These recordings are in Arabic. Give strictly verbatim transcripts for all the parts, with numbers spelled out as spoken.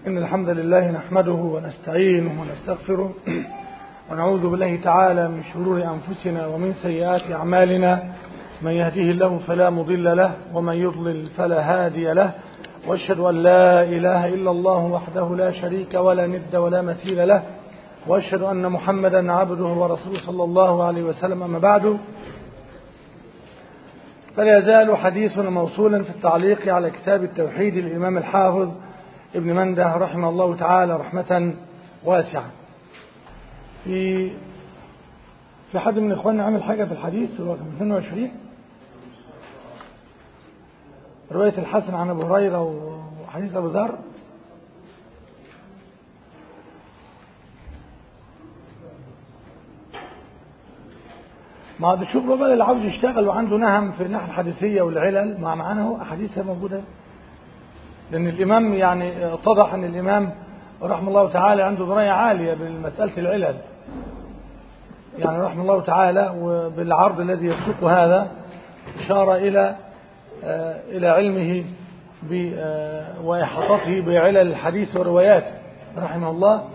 إن الحمد لله نحمده ونستعينه ونستغفره ونعوذ بالله تعالى من شرور أنفسنا ومن سيئات أعمالنا. من يهديه الله فلا مضل له ومن يضلل فلا هادي له، وأشهد أن لا إله إلا الله وحده لا شريك ولا ند ولا مثيل له، وأشهد أن محمدا عبده ورسوله صلى الله عليه وسلم. أما بعد، فلا يزال حديثنا موصولا في التعليق على كتاب التوحيد للإمام الحافظ ابن منده رحمه الله تعالى رحمة واسعة. في في حد من إخواننا عمل حاجة في الحديث الرقم اثنين وعشرين، رواية الحسن عن أبو هريرة وحديث أبو ذر. ما عاد الشغل بقى اللي عاوز يشتغل وعنده نهم في الناحية الحديثية والعلل، مع معانا اهو أحاديثها موجودة، لأن الإمام يعني اتضح أن الإمام رحمه الله تعالى عنده دراية عالية بالمسألة العلل، يعني رحمه الله تعالى، وبالعرض الذي يسوق هذا إشارة إلى إلى علمه وإحاطته بعلل الحديث ورواياته رحمه الله.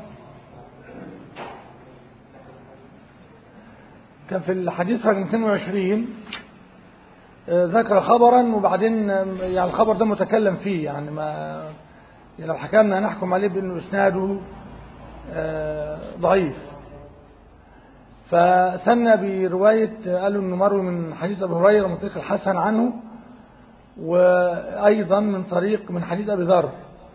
كان في الحديث رقم اثنين وعشرين ذكر خبرا، وبعدين يعني الخبر ده متكلم فيه، يعني ما يعني لو حكمنا نحكم عليه بأنه إسناده ضعيف. فثنى برواية قالوا أنه مروي من حديث أبي هريرة من طريق الحسن عنه، وأيضا من طريق من حديث أبي ذر،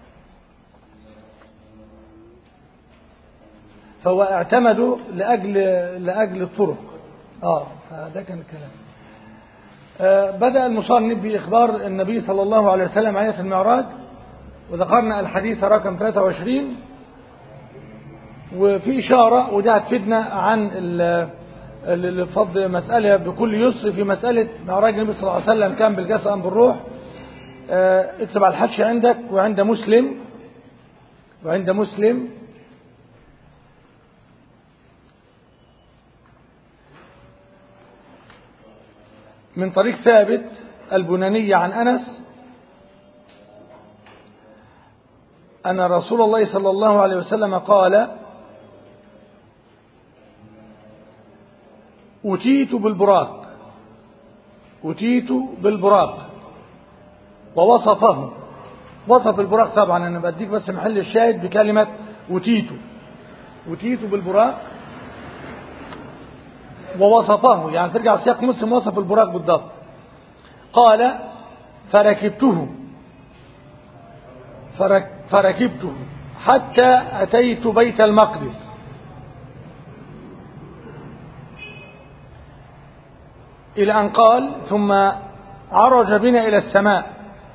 فهو اعتمدوا لأجل لأجل الطرق. آه فده كان الكلام. آه بدأ المصنف بإخبار النبي صلى الله عليه وسلم عن المعراج، وذكرنا الحديث رقم ثلاثة وعشرين، وفي إشارة وده هتفيدنا عن الفضل مسألة بكل يسر في مسألة معراج النبي صلى الله عليه وسلم كان بالجسد أم بالروح. آه اكتب على الحاشية عندك، وعند مسلم وعند مسلم من طريق ثابت البناني عن أنس أن رسول الله صلى الله عليه وسلم قال: أتيت بالبراق أتيت بالبراق ووصفه. وصف البراق، طبعا أنا بديك بس محل الشاهد بكلمة أتيت أتيت بالبراق ووصفه، يعني ترجع سياق مسلم وصف البراق بالضبط. قال: فركبته فرك فركبته حتى أتيت بيت المقدس، إلى أن قال: ثم عرج بنا إلى السماء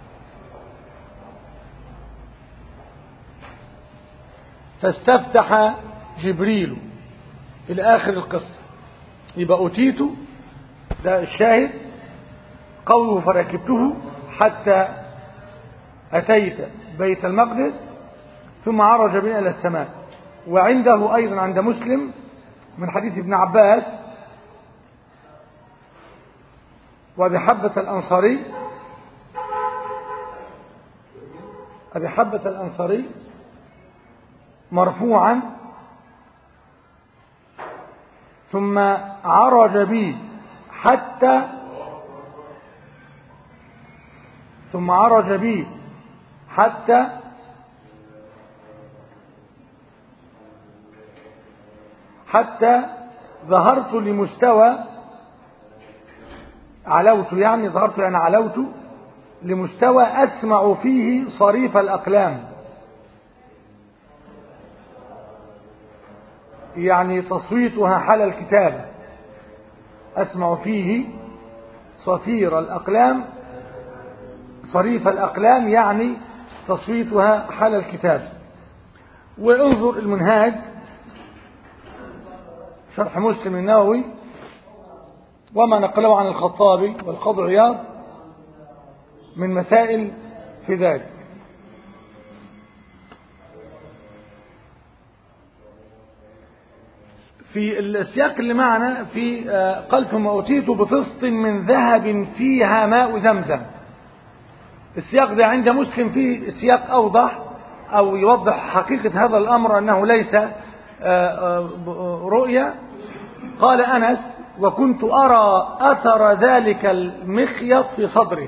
فاستفتح جبريل، إلى آخر القصة. يبقى أتيت ده الشاهد، قوله فركبته حتى أتيت بيت المقدس ثم عرج بنا إلى السماء. وعنده أيضا عند مسلم من حديث ابن عباس وأبي حبة الأنصاري أبي حبة الأنصاري مرفوعا: ثم عرج بي حتى ثم عرج بي حتى حتى ظهرت لمستوى علوت يعني ظهرت يعني علوت لمستوى أسمع فيه صريف الأقلام، يعني تصويتها حال الكتاب. أسمع فيه صفير الأقلام صريف الأقلام، يعني تصويتها حال الكتاب. وانظر المنهاج شرح مسلم النووي وما نقله عن الخطابي والقاضي عياض من مسائل في ذلك. في السياق اللي معنا في قال: ثم أتيت بطست من ذهب فيها ماء زمزم. السياق ده عند مسلم فيه سياق أوضح، أو يوضح حقيقة هذا الأمر أنه ليس رؤيا. قال أنس: وكنت أرى أثر ذلك المخيط في صدره.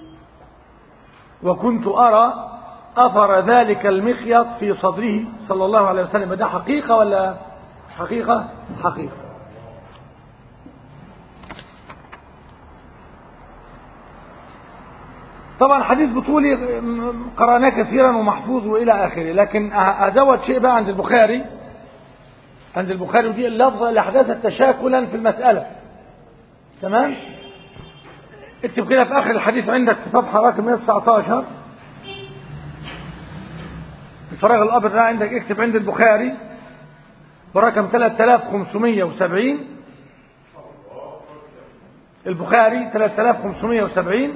وكنت أرى أثر ذلك المخيط في صدره صلى الله عليه وسلم. ده حقيقة ولا حقيقة؟ حقيقة. طبعا حديث بطولي قرأناه كثيرا ومحفوظ وإلى آخره، لكن أزود شيء بقى عند البخاري. عند البخاري ودي اللفظة اللي أحدثت تشاكلا في المسألة. تمام؟ اكتب كده في آخر الحديث عندك في صفحة رقم مئة وتسعة عشر، الفراغ الأبيض ده عندك، اكتب عند البخاري برقم ثلاثة آلاف وخمسمائة وسبعين. البخاري ثلاثة آلاف وخمسمائة وسبعين.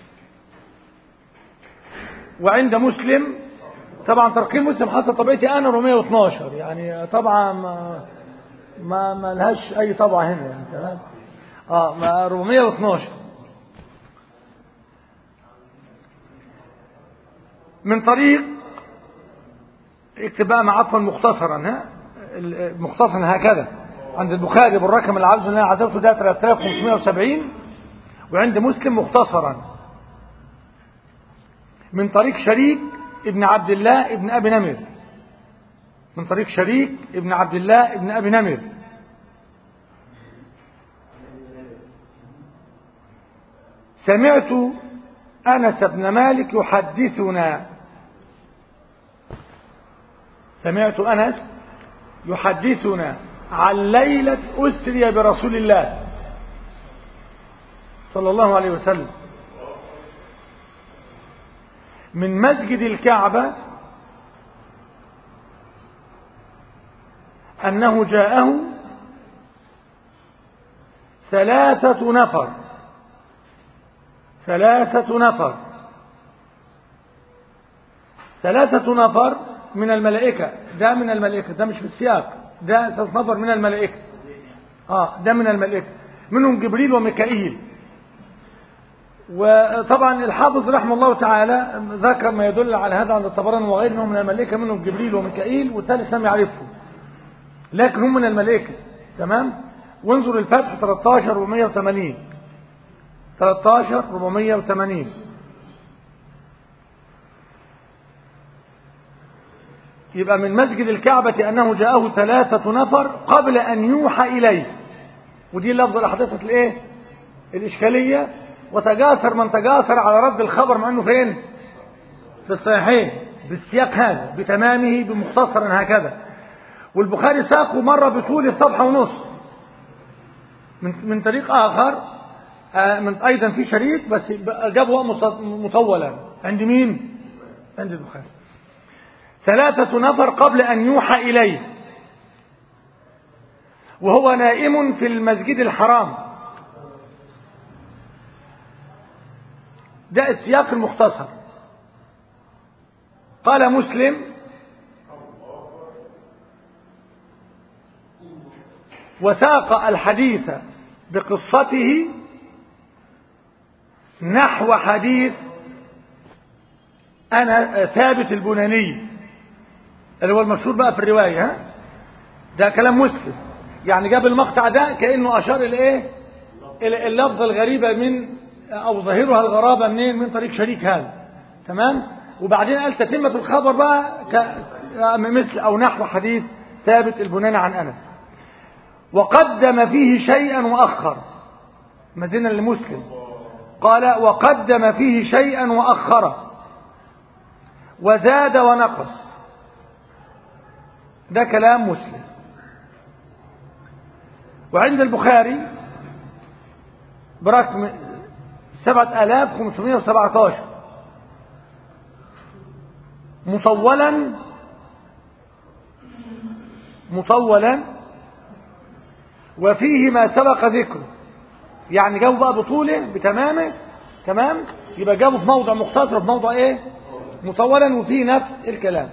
وعند مسلم طبعا ترقيم مسلم حسب طبيعتي انا أربعمائة واثناشر، يعني طبعا ما ما, ما لهاش اي طبعه هنا يعني. تمام. اه ما أربعمائة واثناشر من طريق، اكتب بقى مع عفوا مختصرا، ها مختصرا هكذا عند البخاري بالرقم العجز اللي انا عزوته ده ثلاثة آلاف وخمسمائة وسبعين، وعند مسلم مختصرا من طريق شريك ابن عبد الله ابن ابي نمر. من طريق شريك ابن عبد الله ابن ابي نمر. سمعت انس بن مالك يحدثنا سمعت انس يحدثنا عن ليلة اسري برسول الله صلى الله عليه وسلم من مسجد الكعبة أنه جاءه ثلاثة نفر ثلاثة نفر ثلاثة نفر من الملائكة. ده من الملائكة، ده مش في السياق، ده ثلاثة نفر من الملائكة. آه ده من الملائكة، منهم جبريل وميكائيل. وطبعا الحافظ رحمه الله تعالى ذكر ما يدل على هذا عند الطبراني وغيره، انهم من الملائكه، منهم جبريل وميكائيل، والثالث لم يعرفه لكن هم من الملائكه. تمام. وانظر الفتح ثلاثة عشر أربعمائة وثمانين ثلاثة عشر أربعمائة وثمانين. يبقى من مسجد الكعبة أنه جاءه ثلاثة نفر قبل أن يوحى إليه. ودي اللفظة اللي حدثت الايه الإشكالية، وتجاسر من تجاسر على رد الخبر مع أنه فين في الصحيحين بالسياق هذا بتمامه بمختصرا هكذا. والبخاري ساقه مرة بطول الصفحة ونص من من طريق آخر من أيضا في شريط، بس جابه مطولا عند مين؟ عند البخاري. ثلاثة نفر قبل أن يوحى إليه وهو نائم في المسجد الحرام. ده السياق المختصر. قال مسلم: وساق الحديث بقصته نحو حديث أنا ثابت البناني اللي هو المشهور بقى في الرواية. ها؟ ده كلام مسلم، يعني جاب المقطع ده كأنه أشار إلى إيه؟ إلى اللفظة الغريبة من أو ظاهرها الغرابة منين؟ من طريق شريك هذا. تمام. وبعدين قال تتمة الخبر بقى مثل أو نحو حديث ثابت البناني عن أنس. وقدم فيه شيئا وأخر، مزينا لمسلم قال: وقدم فيه شيئا وأخر وزاد ونقص. ده كلام مسلم. وعند البخاري برقم سبعة آلاف وخمسمائة وسبعة عشر مطولا مطولا وفيه ما سبق ذكره، يعني جابوا بقى بطوله بتمامه. تمام. يبقى جابوا في موضع مختصر، في موضع ايه مطولا، وفيه نفس الكلام.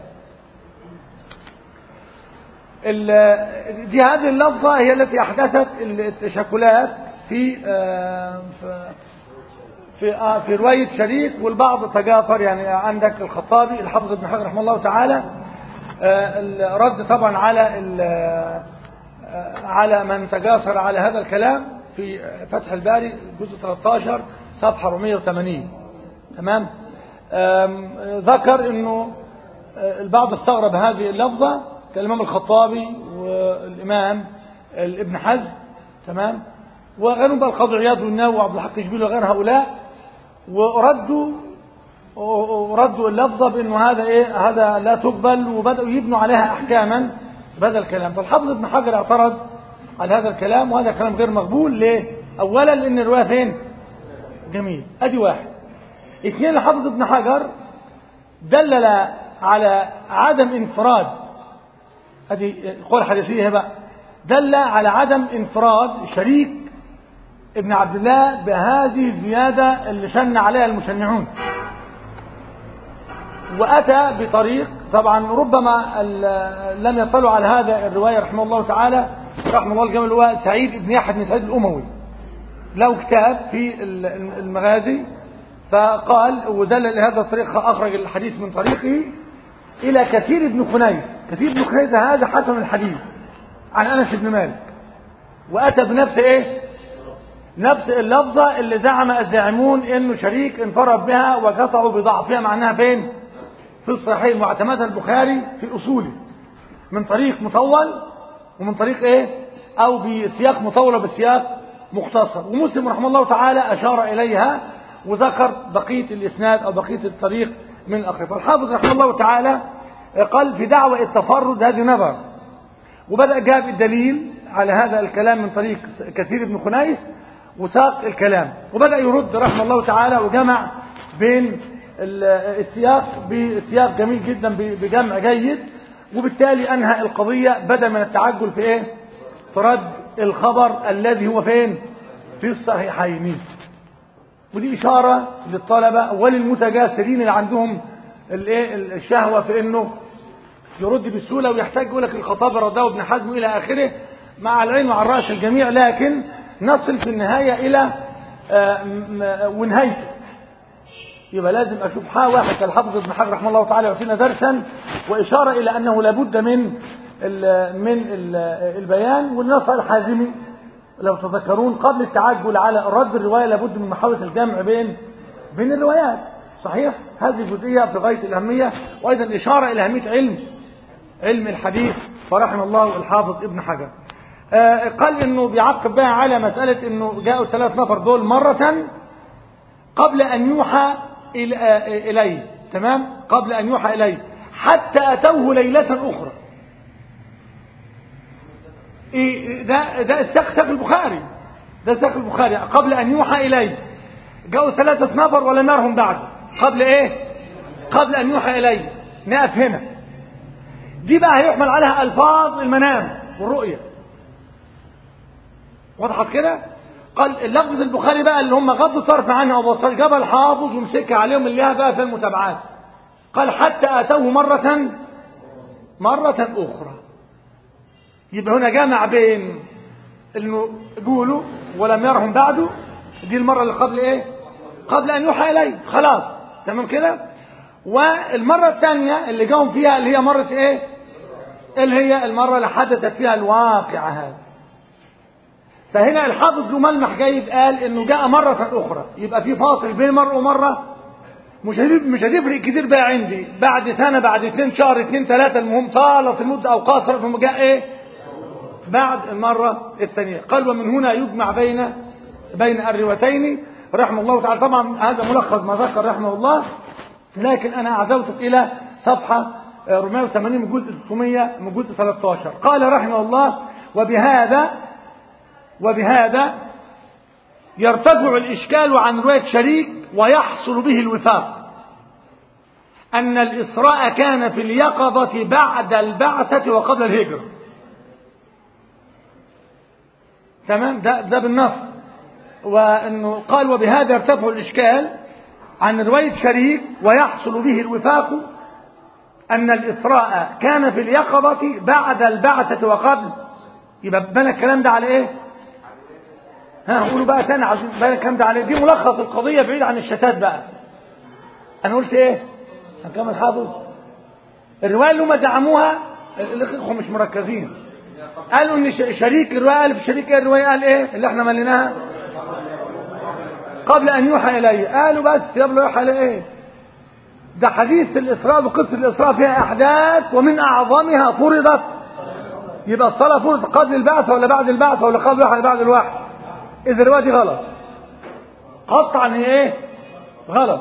دي هذه اللفظة هي التي أحدثت التشكلات في في آه في رواية شريك، والبعض تجافر. يعني عندك الخطابي الحافظ ابن حجر رحمه الله تعالى آه رد طبعا على آه على من تجاسر على هذا الكلام في فتح الباري جزء ثلاثة عشر صفحة أربعمائة وثمانين. تمام. ذكر انه البعض استغرب هذه اللفظة كالإمام الخطابي والإمام ابن حزم. تمام. وغيرهم بقى القاضي عياض والنووي وعبد الحق جبيل وغير هؤلاء، وردوا وردوا اللفظة بأنه هذا إيه هذا لا تقبل، وبدأوا يبنوا عليها أحكاما بهذا الكلام. فالحافظ ابن حجر اعترض على هذا الكلام، وهذا كلام غير مقبول. ليه؟ أولا لأن الرواية فين؟ جميل. أدي واحد. اثنين، الحافظ ابن حجر دلل على عدم انفراد، هذه قول حديثية بقى، دل على عدم انفراد شريك ابن عبد الله بهذه الزيادة اللي شن عليها المشنعون، وأتى بطريق طبعا ربما لم يطلعوا على هذا الرواية رحمه الله تعالى رحمه الله الجميل، هو سعيد بن يحيى بن سعيد الأموي، له كتاب في المغازي، فقال ودلل لهذا الطريق، أخرج الحديث من طريقه إلى كثير بن خنيس. كثير بن خنيس هذا حسن الحديث عن أنس بن مالك، وأتى بنفس إيه نفس اللفظة اللي زعم الزاعمون إنه شريك انفرد بها وقطعوا بضعفها، معناها فين؟ في الصحيح، واعتمدها البخاري في أصوله من طريق مطول ومن طريق إيه أو بسياق مطول وبسياق مختصر. ومسلم رحمه الله تعالى أشار إليها وذكر بقية الإسناد أو بقية الطريق من الأخير. فالحافظ رحمه الله تعالى قال في دعوة التفرد هذه نظر، وبدأ جاب الدليل على هذا الكلام من طريق كثير بن خنيس وساق الكلام، وبدأ يرد رحمه الله تعالى وجمع بين السياق بسياق جميل جدا بجمع جيد، وبالتالي أنهى القضية بدأ من التعجل في إيه في رد الخبر الذي هو فين في الصحيحين. ودي إشارة للطلبة وللمتجاسرين اللي عندهم الايه الشهوة في انه يرد بسهولة ويحتاج يقول لك الخطابي رده ابن حزم الى اخره، مع العلم وعلى الراس الجميع، لكن نصل في النهاية الى ونهايته. يبقى لازم اشوف حا واحد كالحافظ ابن حجر رحمه الله تعالى يعطينا درسا واشارة الى انه لابد من ال من ال البيان. والنص الحازمي لو تذكرون قبل التعجل على الرد الرواية لابد من محاولة الجمع بين بين الروايات. صحيح، هذه الجزئية في غاية الأهمية، وأيضا إشارة إلى أهمية علم علم الحديث فرحم الله الحافظ ابن حجر. آه قال إنه بيعقب بقى على مسألة إنه جاءوا الثلاث نفر دول مرة قبل أن يوحى إليه. تمام، قبل أن يوحى إليه حتى أتوه ليلة أخرى. إيه ده ده الساق البخاري، ده ساق البخاري قبل أن يوحى إليه جاءوا ثلاثة نفر ولم يرهم بعد. قبل ايه قبل ان يوحى اليه. نقف هنا، دي بقى هيحمل عليها الفاظ المنام والرؤية. وضحت كده؟ قال اللفظ البخاري بقى اللي هم غضوا طرف عنه ابو بصر جبل حافظ ومسكها عليهم اللي هي بقى في المتابعات. قال حتى اتوه مرة مرة اخرى. يبقى هنا جامع بين انه قولوا ولم يرهم بعده، دي المرة اللي قبل ايه قبل ان يوحى اليه، خلاص تمام كده. والمرة الثانية اللي جاهم فيها اللي هي مرة ايه اللي هي المرة اللي حدثت فيها الواقعة هذا. فهنا الحافظ له ملمح جيد، قال انه جاء مرة اخرى، يبقى في فاصل بين مرة ومرة. مش مش هتفرق كتير بقى عندي، بعد سنة بعد اتنين شهر اتنين ثلاثة، المهم طالت المدة او قاصرت، ثم جاء ايه بعد المرة الثانية. قال ومن هنا يجمع بين بين الروايتين رحمه الله تعالى. طبعا هذا ملخص ما ذكر رحمه الله، لكن انا اعزوتك الى صفحة أربعمائة وثمانين من جزء ستمائة من جزء ثلاثة عشر. قال رحمه الله وبهذا وبهذا يرتفع الإشكال عن رواية شريك ويحصل به الوفاق أن الإسراء كان في اليقظة بعد البعثة وقبل الهجرة. تمام، ده, ده بالنص. وأنه قال وبهذا يرتفع الإشكال عن رواية شريك ويحصل به الوفاق أن الإسراء كان في اليقظة بعد البعثة وقبل. يبقى بنى الكلام ده على إيه ها قولوا بقى تاني عشان بقى الكلام ده عليه. دي ملخص القضية بعيد عن الشتات بقى. انا قلت ايه؟ هنكمل حافظ. الرواية اللي هم زعموها الاخوة مش مركزين، قالوا ان شريك الرواية قال في شريك ايه الرواية قال ايه اللي احنا مليناها قبل ان يوحى اليه. قالوا بس قبل يوحى اليه ايه؟ ده حديث الاسراء وقصة الاسراء فيها احداث ومن اعظمها فرضت. يبقى الصلاة فرضت قبل البعث ولا بعد البعث ولا قبل الوحي ولا بعد الوحي؟ اذا الرواية دي غلط قطعا. هي ايه؟ غلط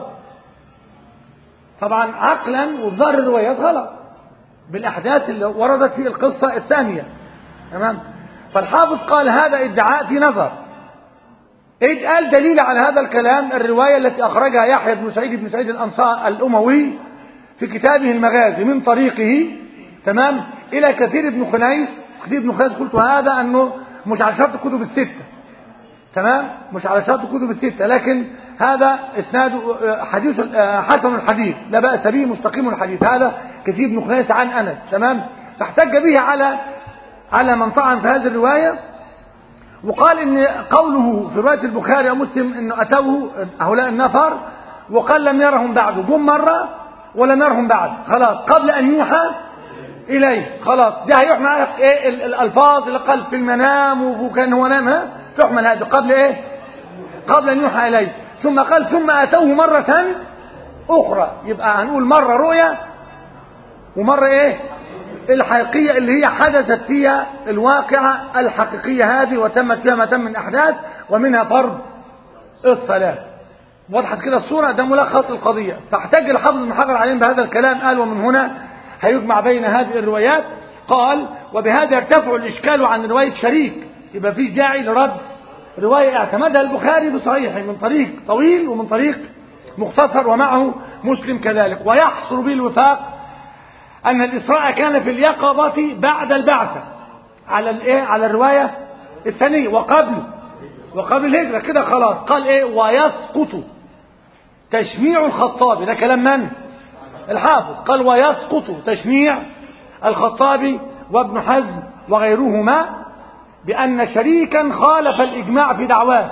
طبعا عقلا وبظاهر الروايات غلط بالاحداث اللي وردت في القصة الثانية. تمام. فالحافظ قال هذا ادعاء في نظر. إذ قال دليل على هذا الكلام الرواية التي أخرجها يحيى بن سعيد بن سعيد الأنصار الأموي في كتابه المغازي من طريقه تمام إلى كثير بن خنيس. كثير بن خنيس قلت هذا أنه مش على شرط الكتب الستة. تمام مش على شرط الكتب الستة، لكن هذا إسناد حديث حسن الحديث لا بأس به مستقيم الحديث. هذا كثير بن خنيس عن أنس. تمام. فاحتج به على على من طعن في هذه الرواية، وقال ان قوله في رواية البخاري ومسلم انه اتوه هؤلاء النفر وقال لم يرهم بعد، جم مرة ولم يرهم بعد، خلاص قبل ان يوحى اليه. خلاص ده هيحمل ايه الالفاظ اللي قال في المنام وكان هو نام، تحمل هذا قبل ايه؟ قبل ان يوحى اليه. ثم قال ثم اتوه مرة اخرى، يبقى هنقول مرة رؤيا ومرة ايه الحقيقية اللي هي حدثت فيها الواقعة الحقيقية هذه وتمت فيها ما تم من أحداث ومنها فرض الصلاة. وضحت كده الصورة. ده ملخص القضية. فاحتج الحافظ بن حجر عليهم بهذا الكلام. قال ومن هنا هيجمع بين هذه الروايات. قال وبهذا يرتفع الإشكال عن رواية شريك. يبقى فيش داعي لرد رواية اعتمدها البخاري بصحيحه من طريق طويل ومن طريق مختصر ومعه مسلم كذلك. ويحصل به الوفاق أن الإسراء كان في اليقظة بعد البعثة على الإيه على الرواية الثانية وقبل وقبل الهجرة كده خلاص. قال إيه ويسقط تشميع الخطابي. ده كلام من؟ الحافظ. قال ويسقط تشميع الخطابي وابن حزم وغيرهما بأن شريكا خالف الإجماع في دعواه.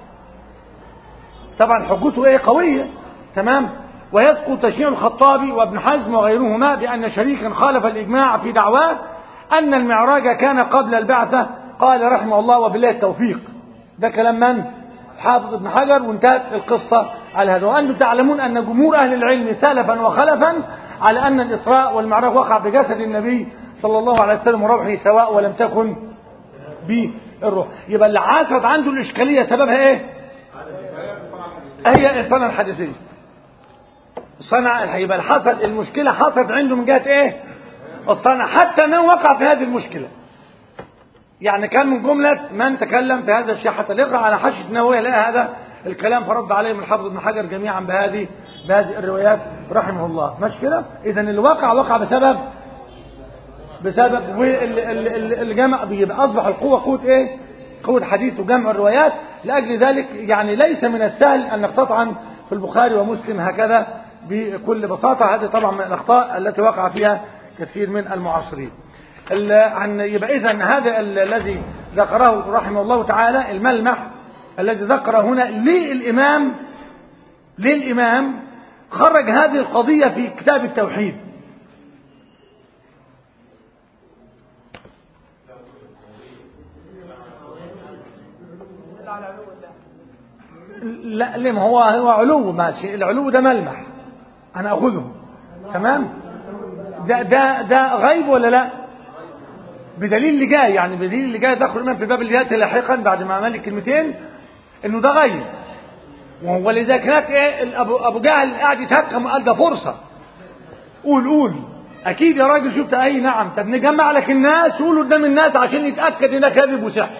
طبعا حجته إيه قوية. تمام. ويسقط تشميع الخطابي وابن حزم وغيرهما بأن شريكا خالف الإجماع في دعواه أن المعراج كان قبل البعثة. قال رحمه الله وبالله التوفيق. ده كلام من؟ حافظ ابن حجر. وانتهت القصة على هذا. وأنتم تعلمون أن جمهور أهل العلم سلفا وخلفا على أن الإسراء والمعراج وقع بجسد النبي صلى الله عليه وسلم وروحه سواء ولم تكن بالروح. يبقى اللي عاصرت عنده الإشكالية سببها إيه؟ هي الصنعة الحديثية. الصنعة يبقى حصل المشكلة حصلت عنده من جهة إيه؟ الصنعة. حتى أنه وقع في هذه المشكلة. يعني كان من جملة من تكلم في هذا الشيء حتى يقرأ على حاشية النووية لقى هذا الكلام فرد عليهم الحافظ ابن حجر جميعا بهذه بهذه الروايات رحمه الله. مش كده؟ إذا اللي وقع وقع بسبب بسبب والجمع بيبقى أصبح القوة قوة إيه؟ قوة حديث وجمع الروايات. لأجل ذلك يعني ليس من السهل أن نقتطعن في البخاري ومسلم هكذا بكل بساطة. هذه طبعا من الأخطاء التي وقع فيها كثير من المعاصرين. عن يبقى إذن هذا الذي ذكره رحمه الله تعالى الملمح الذي ذكر هنا للإمام للإمام خرج هذه القضية في كتاب التوحيد. لا لما هو هو علو ماشي. العلو ده ملمح أنا أخذه. تمام. ده ده ده غيب ولا لا؟ بدليل اللي جاي يعني بدليل اللي جاي دخل الإمام في باب اليات لاحقا بعد ما عمل الكلمتين إنه ده غيب. وهو لذلك هناك إيه أبو أبو جهل قاعد يتهكم وقال ده فرصة. قول قول أكيد يا راجل شفت أي نعم. طب نجمع لك الناس وقول قدام الناس عشان يتأكد إنك كاذب وسحر.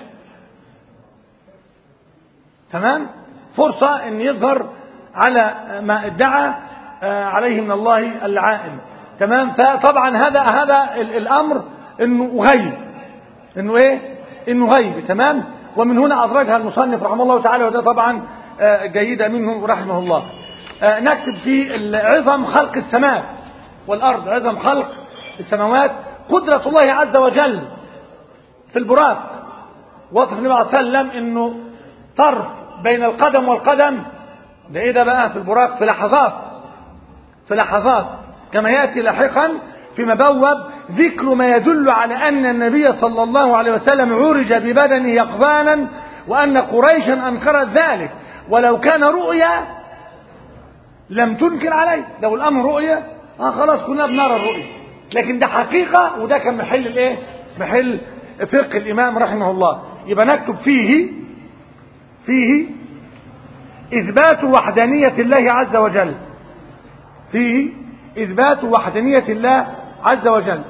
تمام. فرصة إن يظهر على ما ادعى عليه من الله العائن. تمام. فطبعا هذا هذا الأمر إنه غيب. إنه إيه؟ إنه غيب. تمام. ومن هنا أدرجها المصنف رحمه الله تعالى وده طبعا جيدة منه رحمه الله. نكتب في عظم خلق السماء والأرض. عظم خلق السماوات قدرة الله عز وجل في البراق. وصف النبي عليه الصلاة والسلام إنه طرف بين القدم والقدم، ده ايه ده بقى في البراق؟ في لحظات، في لحظات كما يأتي لاحقا في مبوب ذكر ما يدل على أن النبي صلى الله عليه وسلم عرج ببدنه يقظانا، وأن قريشا أنكرت ذلك، ولو كان رؤيا لم تنكر عليه. لو الأمر رؤيا آه خلاص كنا بنرى الرؤيا، لكن ده حقيقة، وده كان محل الايه؟ محل فقه الإمام رحمه الله. يبقى نكتب فيه فيه إثبات وحدانية الله عز وجل، فيه إثبات وحدانية الله عز وجل.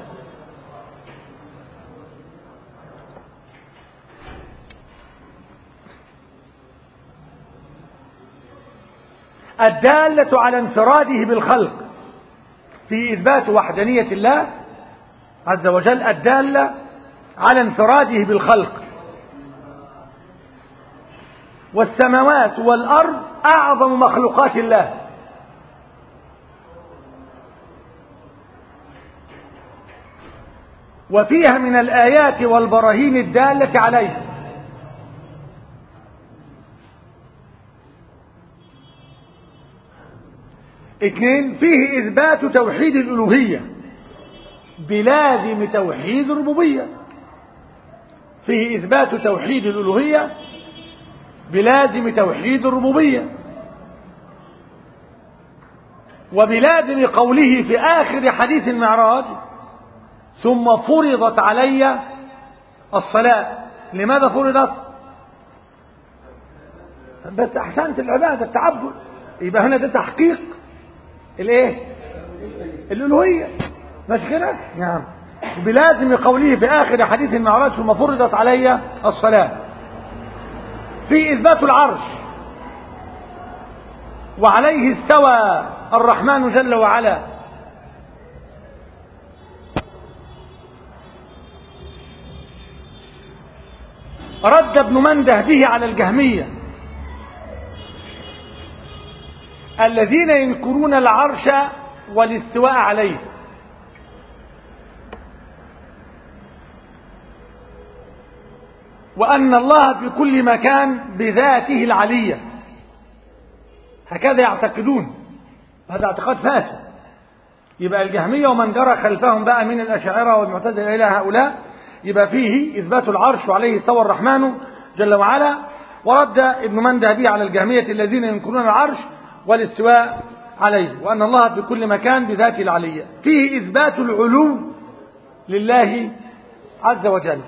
الدالة على انفراده بالخلق، في إثبات وحدانية الله عز وجل الدالة على انفراده بالخلق. والسماوات والأرض أعظم مخلوقات الله، وفيها من الآيات والبراهين الدالة عليه. اثنين، فيه إثبات توحيد الألوهية بلازم توحيد الربوبية، فيه إثبات توحيد الألوهية بلازم توحيد الربوبية، وبلازم قوله في آخر حديث المعراج ثم فرضت علي الصلاة. لماذا فرضت؟ بس أحسنت العبادة التعبد، يبقى هنا ده تحقيق الايه؟ الألوهية، مش كده؟ نعم. بلازم قوله في آخر حديث المعراج ثم فرضت علي الصلاة. في إثبات العرش، وعليه استوى الرحمن جل وعلا. رد ابن منده به على الجهمية الذين ينكرون العرش والاستواء عليه. وأن الله في كل مكان بذاته العلية، هكذا يعتقدون، هذا اعتقاد فاسد. يبقى الجهمية ومن جرى خلفهم بقى من الأشاعرة والمعتزلة إلى هؤلاء، يبقى فيه إثبات العرش وعليه استوى الرحمن جل وعلا. ورد ابن منده به على الجهمية الذين ينكرون العرش والاستواء عليه، وأن الله في كل مكان بذاته العلية. فيه إثبات العلو لله عز وجل.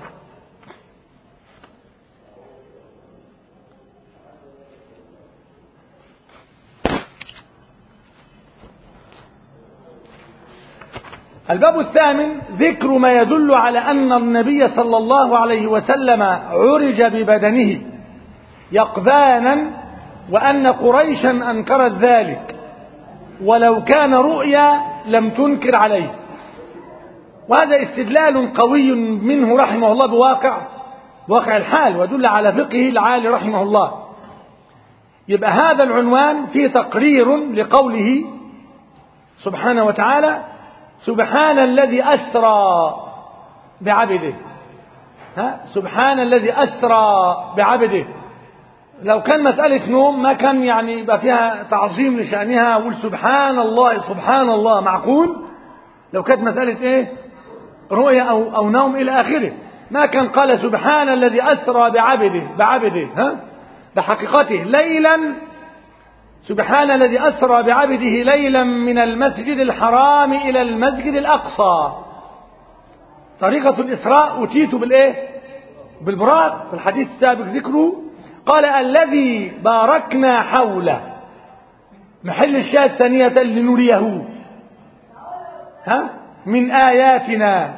الباب الثامن ذكر ما يدل على أن النبي صلى الله عليه وسلم عرج ببدنه يقظانا، وأن قريشا أنكرت ذلك، ولو كان رؤيا لم تنكر عليه. وهذا استدلال قوي منه رحمه الله بواقع واقع الحال، ويدل على فقهه العالي رحمه الله. يبقى هذا العنوان فيه تقرير لقوله سبحانه وتعالى سبحان الذي أسرى بعبده. ها؟ سبحان الذي أسرى بعبده. لو كان مسألة نوم ما كان يعني يبقى فيها تعظيم لشأنها، وقول سبحان الله سبحان الله، معقول؟ لو كانت مسألة ايه؟ رؤية أو, أو نوم إلى آخره، ما كان قال سبحان الذي أسرى بعبده بعبده ها؟ بحقيقته ليلا، سبحان الذي أسرى بعبده ليلا من المسجد الحرام إلى المسجد الأقصى. طريقة الإسراء أتيت بالإيه؟ بالبراق، في الحديث السابق ذكره قال الذي باركنا حوله، محل الشاهد ثانية لنريه ها من آياتنا،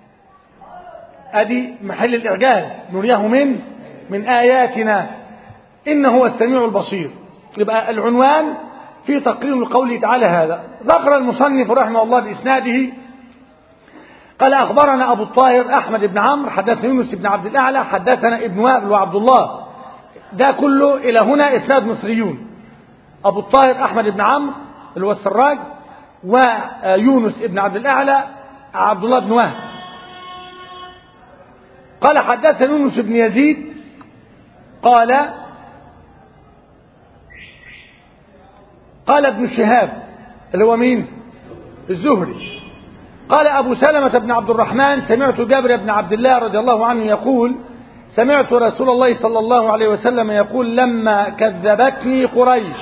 أدي محل الإعجاز، نريه من من آياتنا إنه هو السميع البصير. يبقى العنوان في تقرير قوله تعالى هذا. ذكر المصنف رحمه الله بإسناده قال أخبرنا أبو الطاهر أحمد بن عمرو حدثنا يونس بن عبد الأعلى حدثنا ابن وائل وعبد الله. ده كله إلى هنا إسناد مصريون، أبو الطاهر أحمد بن عمرو اللي هو السراج، ويونس بن عبد الأعلى عبد الله بن وهب. قال حدثنا يونس بن يزيد قال قال ابن شهاب اللي هو مين؟ الزهري. قال أبو سلمة بن عبد الرحمن سمعت جابر بن عبد الله رضي الله عنه يقول سمعت رسول الله صلى الله عليه وسلم يقول لما كذبتني قريش.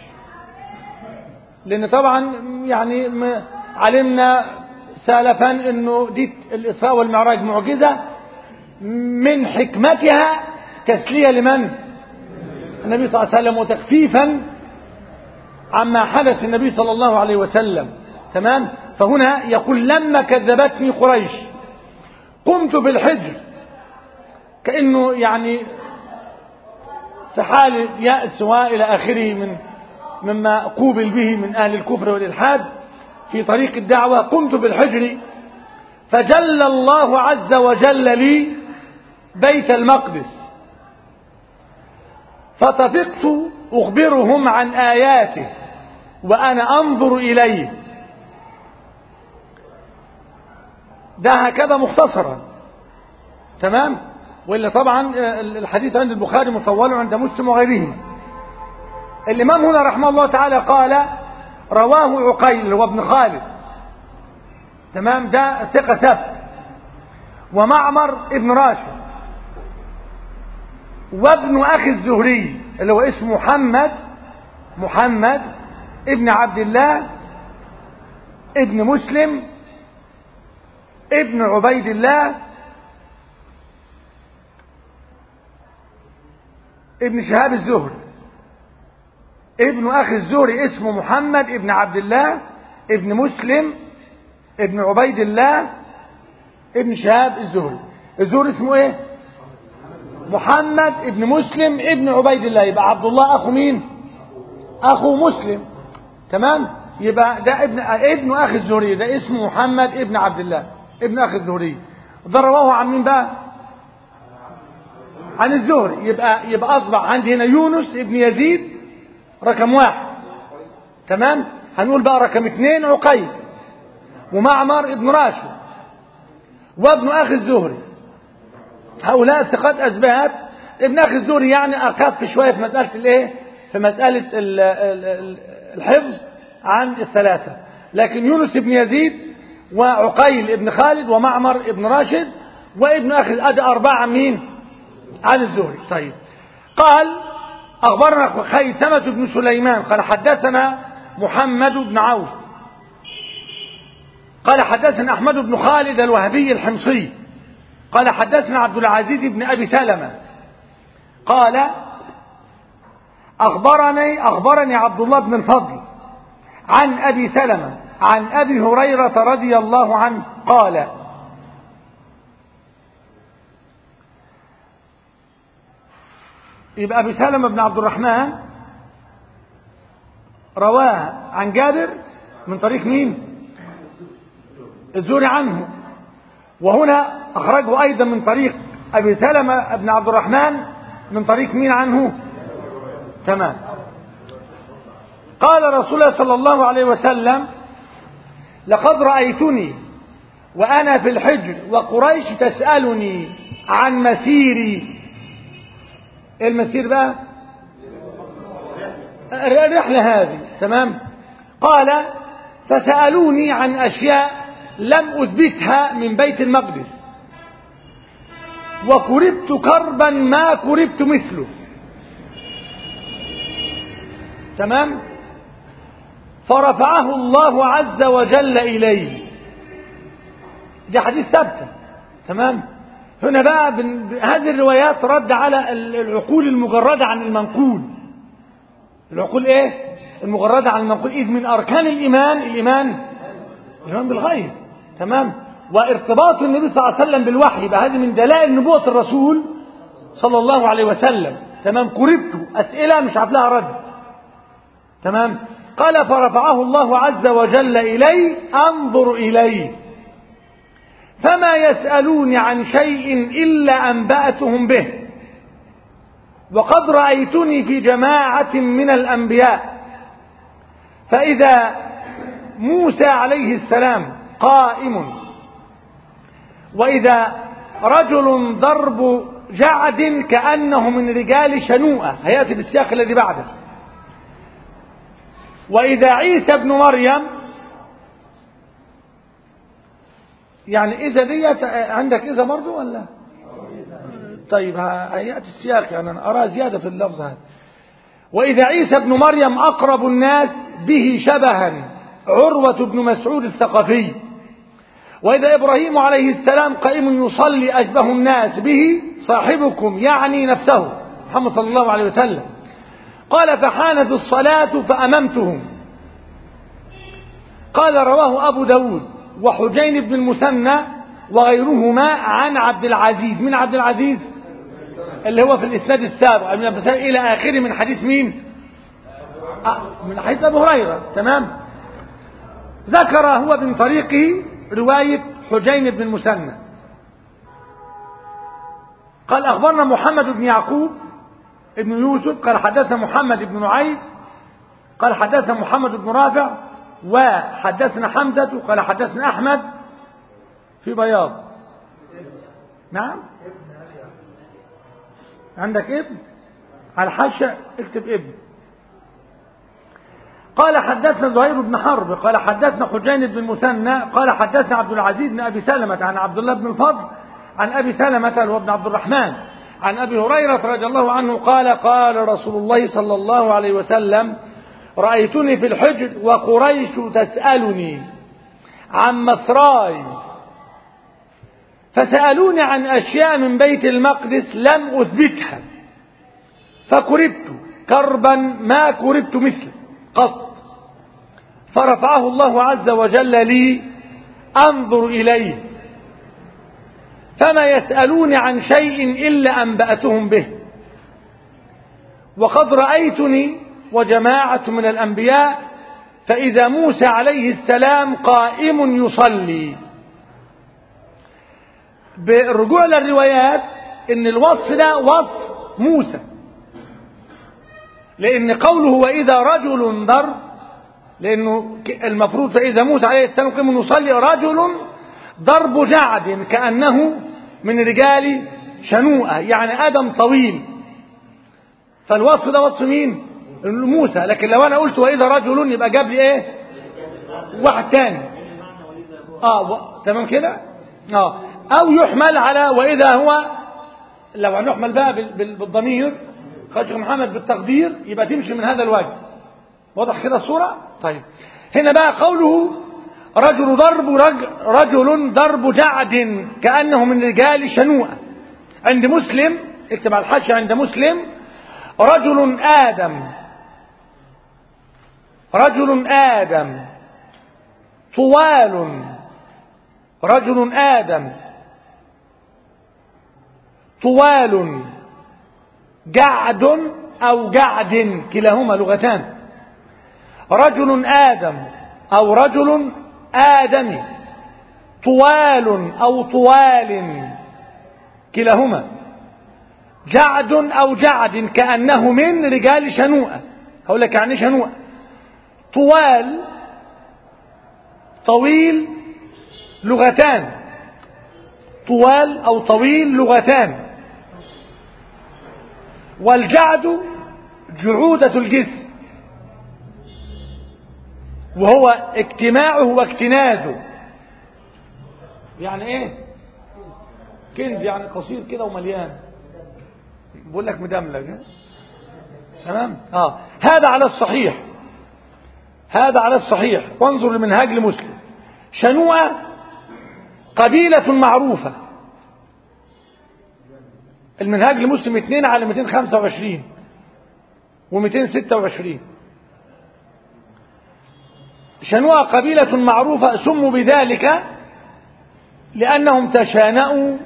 لأن طبعا يعني علمنا سالفا أنه دي الإسراء والمعراج معجزة من حكمتها تسلية لمن؟ النبي صلى الله عليه وسلم وتخفيفا عما حدث النبي صلى الله عليه وسلم. تمام. فهنا يقول لما كذبتني قريش قمت في الحجر، كأنه يعني في حال يأس وإلى آخره من مما قوبل به من أهل الكفر والإلحاد في طريق الدعوة. قمت بالحجر فجل الله عز وجل لي بيت المقدس فطفقت أخبرهم عن آياته وأنا أنظر إليه. ده هكذا مختصرا. تمام. وإلا طبعا الحديث عند البخاري مطول عند مسلم وغيرهم. الإمام هنا رحمه الله تعالى قال رواه عقيل وابن خالد. تمام. ده ثقة ثبت. ومعمر ابن راشد وابن أخي الزهري اللي هو اسمه محمد محمد ابن عبد الله ابن مسلم ابن عبيد الله ابن شهاب الزهري. ابن أخي الزهري اسمه محمد ابن عبد الله ابن مسلم ابن عبيد الله ابن شهاب الزهري. الزهري اسمه ايه؟ محمد ابن مسلم ابن عبيد الله. يبقى عبد الله اخو مين؟ اخو مسلم. تمام. يبقى ده ابن ابن اخي الزهري، ده اسمه محمد ابن عبد الله ابن اخي الزهري. ده رواه عن مين بقى؟ عن الزهري. يبقى يبقى اصبح عندي هنا يونس ابن يزيد رقم واحد. تمام. هنقول بقى رقم اثنين عقيل ومعمر ابن راشد وابن اخي الزهري. هؤلاء ثقات اثبات. ابن اخي الزهري يعني اخف شويه في مساله الايه؟ في مساله الحفظ عن الثلاثه. لكن يونس ابن يزيد وعقيل ابن خالد ومعمر ابن راشد وابن اخي ادي اربعه مين؟ عن الزهري. طيب. قال اخبرنا خيثمة بن سليمان قال حدثنا محمد بن عوف قال حدثنا احمد بن خالد الوهبي الحمصي قال حدثنا عبد العزيز بن ابي سلمة قال اخبرني اخبرني عبد الله بن الفضل عن ابي سلمة عن ابي هريرة رضي الله عنه قال يبقى ابي سلمة بن عبد الرحمن رواه عن جابر من طريق مين؟ الزهري عنه. وهنا اخرجه ايضا من طريق ابي سلمة بن عبد الرحمن من طريق مين عنه؟ تمام. قال رسول الله صلى الله عليه وسلم لقد رأيتني وأنا في الحجر وقريش تسألني عن مسيري. ايه المسير بقى؟ الرحلة هذه. تمام. قال فسألوني عن أشياء لم أثبتها من بيت المقدس وكربت كربا ما كربت مثله. تمام. فرفعه الله عز وجل إليه. دي حديث ثابتة. تمام. هنا بقى هذه الروايات رد على العقول المجردة عن المنقول. العقول ايه؟ المجردة عن المنقول. إذ من أركان الإيمان الإيمان الإيمان بالغيب. تمام. وارتباط النبي صلى الله عليه وسلم بالوحي بقى هذه من دلائل نبوة الرسول صلى الله عليه وسلم. تمام. قربت أسئلة مش عارف لها رد. تمام. قال فرفعه الله عز وجل إلي أنظر إليه فما يسألوني عن شيء إلا أنبأتهم به وقد رأيتني في جماعة من الأنبياء فإذا موسى عليه السلام قائم وإذا رجل ضرب جعد كأنه من رجال شنوءة. هيأتي بالسياق الذي بعده. وإذا عيسى ابن مريم، يعني إذا ديت عندك إذا برضو ولا؟ طيب هيأتي السياق، يعني أنا أرى زيادة في اللفظ هذا. وإذا عيسى ابن مريم أقرب الناس به شبها عروة بن مسعود الثقفي. وإذا إبراهيم عليه السلام قائم يصلي أشبه الناس به صاحبكم، يعني نفسه محمد صلى الله عليه وسلم. قال فحانت الصلاة فأممتهم. قال رواه أبو داود وحجين بن المثنى وغيرهما عن عبد العزيز. من عبد العزيز؟ اللي هو في الإسناد السابق إلى آخره من حديث مين؟ آه من حديث أبو هريرة. تمام. ذكر هو من طريقه رواية حجين بن المثنى. قال أخبرنا محمد بن يعقوب ابن يوسف قال حدثنا محمد بن نعيم قال حدثنا محمد بن رافع وحدثنا حمزة قال حدثنا أحمد في بياض. نعم عندك ابن على الحاشية اكتب ابن. قال حدثنا زهير بن حرب قال حدثنا حجين بن المثنى قال حدثنا عبد العزيز بن أبي سلمة عن عبد الله بن الفضل عن أبي سلمة هو ابن عبد الرحمن عن أبي هريرة رضي الله عنه قال قال رسول الله صلى الله عليه وسلم رأيتني في الحجر وقريش تسألني عن مسراي فسألوني عن أشياء من بيت المقدس لم أثبتها فكربت كربا ما كربت مثله قط فرفعه الله عز وجل لي أنظر إليه فما يسألون عن شيء إلا أنبأتهم به. وقد رأيتني وجماعة من الأنبياء فإذا موسى عليه السلام قائم يصلي. بالرجوع للروايات إن الوصف ده وصف موسى، لأن قوله وإذا رجل ضرب، لأنه المفروض فإذا موسى عليه السلام قائم يصلي رجل ضرب جعد كأنه من رجال شنوءة، يعني آدم طويل. فالوصف ده وصف مين؟ موسى. لكن لو أنا قلت وإذا رجل يبقى جاب لي إيه؟ واحد تاني. آه و... تمام كده؟ آه أو يحمل على وإذا هو، لو هنحمل بقى بال... بالضمير خرج محمد بالتقدير يبقى تمشي من هذا الوجه. واضح كده الصورة؟ طيب هنا بقى قوله رجل ضرب رجل, رجل ضرب جعد كأنه من رجال شنوءة. عند مسلم اكتب على الحاشية عند مسلم رجل آدم رجل آدم طوال رجل آدم طوال جعد أو جعد كلاهما لغتان. رجل آدم أو رجل آدمي طوال أو طوال كلاهما. جعد أو جعد كأنه من رجال شنوءة. هقول لك يعني شنوءة. طوال طويل لغتان. طوال أو طويل لغتان. والجعد جعودة الجسم، وهو اجتماعه واكتنازه. يعني ايه كنز؟ يعني قصير كده ومليان. بقول لك مدملج. تمام. اه هذا على الصحيح هذا على الصحيح. وانظر لمنهاج لمسلم. شنوءة قبيلة معروفة. المنهاج لمسلم اثنين على مئتين وخمسة وعشرين ومئتين وستة وعشرين. شنوءة قبيلة معروفة سموا بذلك لأنهم تشانأوا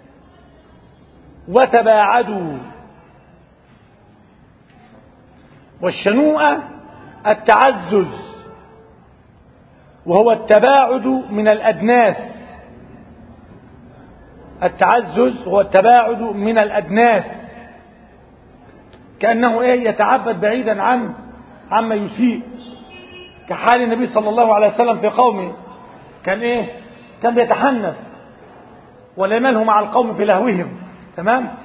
وتباعدوا. والشنوءة التعزز، وهو التباعد من الأدناس. التعزز هو التباعد من الأدناس، كأنه ايه يتعبد بعيدا عن عما يسيء، كحال النبي صلى الله عليه وسلم في قومه. كان ايه كان بيتحنث ولا يمله مع القوم في لهوهم. تمام.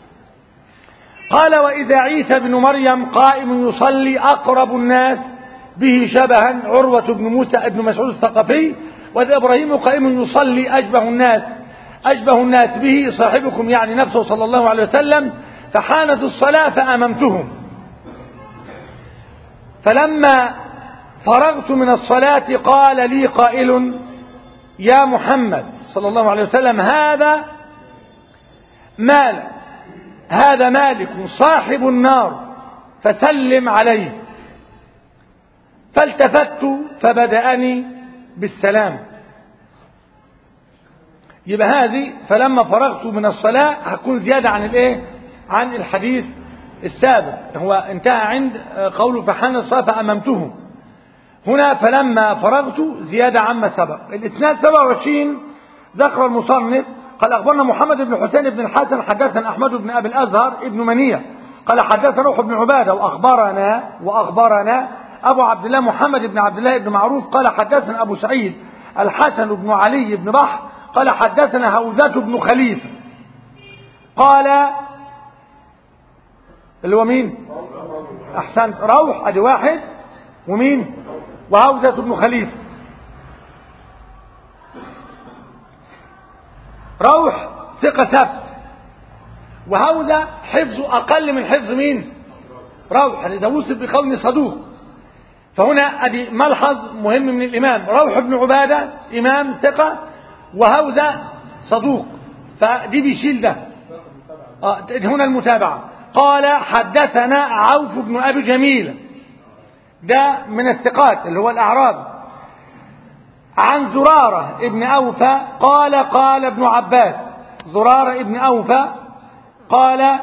قال وإذا عيسى بن مريم قائم يصلي أقرب الناس به شبها عروة بن موسى ابن مسعود الثقفي، وإذ إبراهيم قائم يصلي أشبه الناس أشبه الناس به صاحبكم يعني نفسه صلى الله عليه وسلم، فحانت الصلاة فأممتهم، فلما فرغت من الصلاة قال لي قائل يا محمد صلى الله عليه وسلم هذا مال هذا مالك صاحب النار فسلم عليه. فالتفت فبدأني بالسلام. يبقى هذه فلما فرغت من الصلاة هتكون زيادة عن الايه عن الحديث السابق، هو انتهى عند قوله فحان الصلاة فأممته. هنا فلما فرغت زيادة عما سبق. الاسناد سبعة وعشرين ذكر المصنف قال أخبرنا محمد بن حسين بن الحسن حدثنا أحمد بن أبي الأزهر ابن منية قال حدثنا روح بن عبادة وأخبرنا وأخبرنا أبو عبد الله محمد بن عبد الله بن معروف قال حدثنا أبو سعيد الحسن بن علي بن بحر قال حدثنا هوزة بن خليفة قال اللي هو مين أحسنت روح أدي واحد ومين وهوزة بن خليفة. روح ثقة ثبت وهوزة حفظه أقل من حفظ مين روح، إذا وصف بقول صدوق. فهنا أدي ملحظ مهم من الإمام، روح بن عبادة إمام ثقة وهوزة صدوق، فدي بيشيل ده. آه هنا المتابعة. قال حدثنا عوف بن أبي جميل ده من الثقات اللي هو الأعراب عن زرارة ابن أوفى قال قال ابن عباس زرارة ابن أوفى قال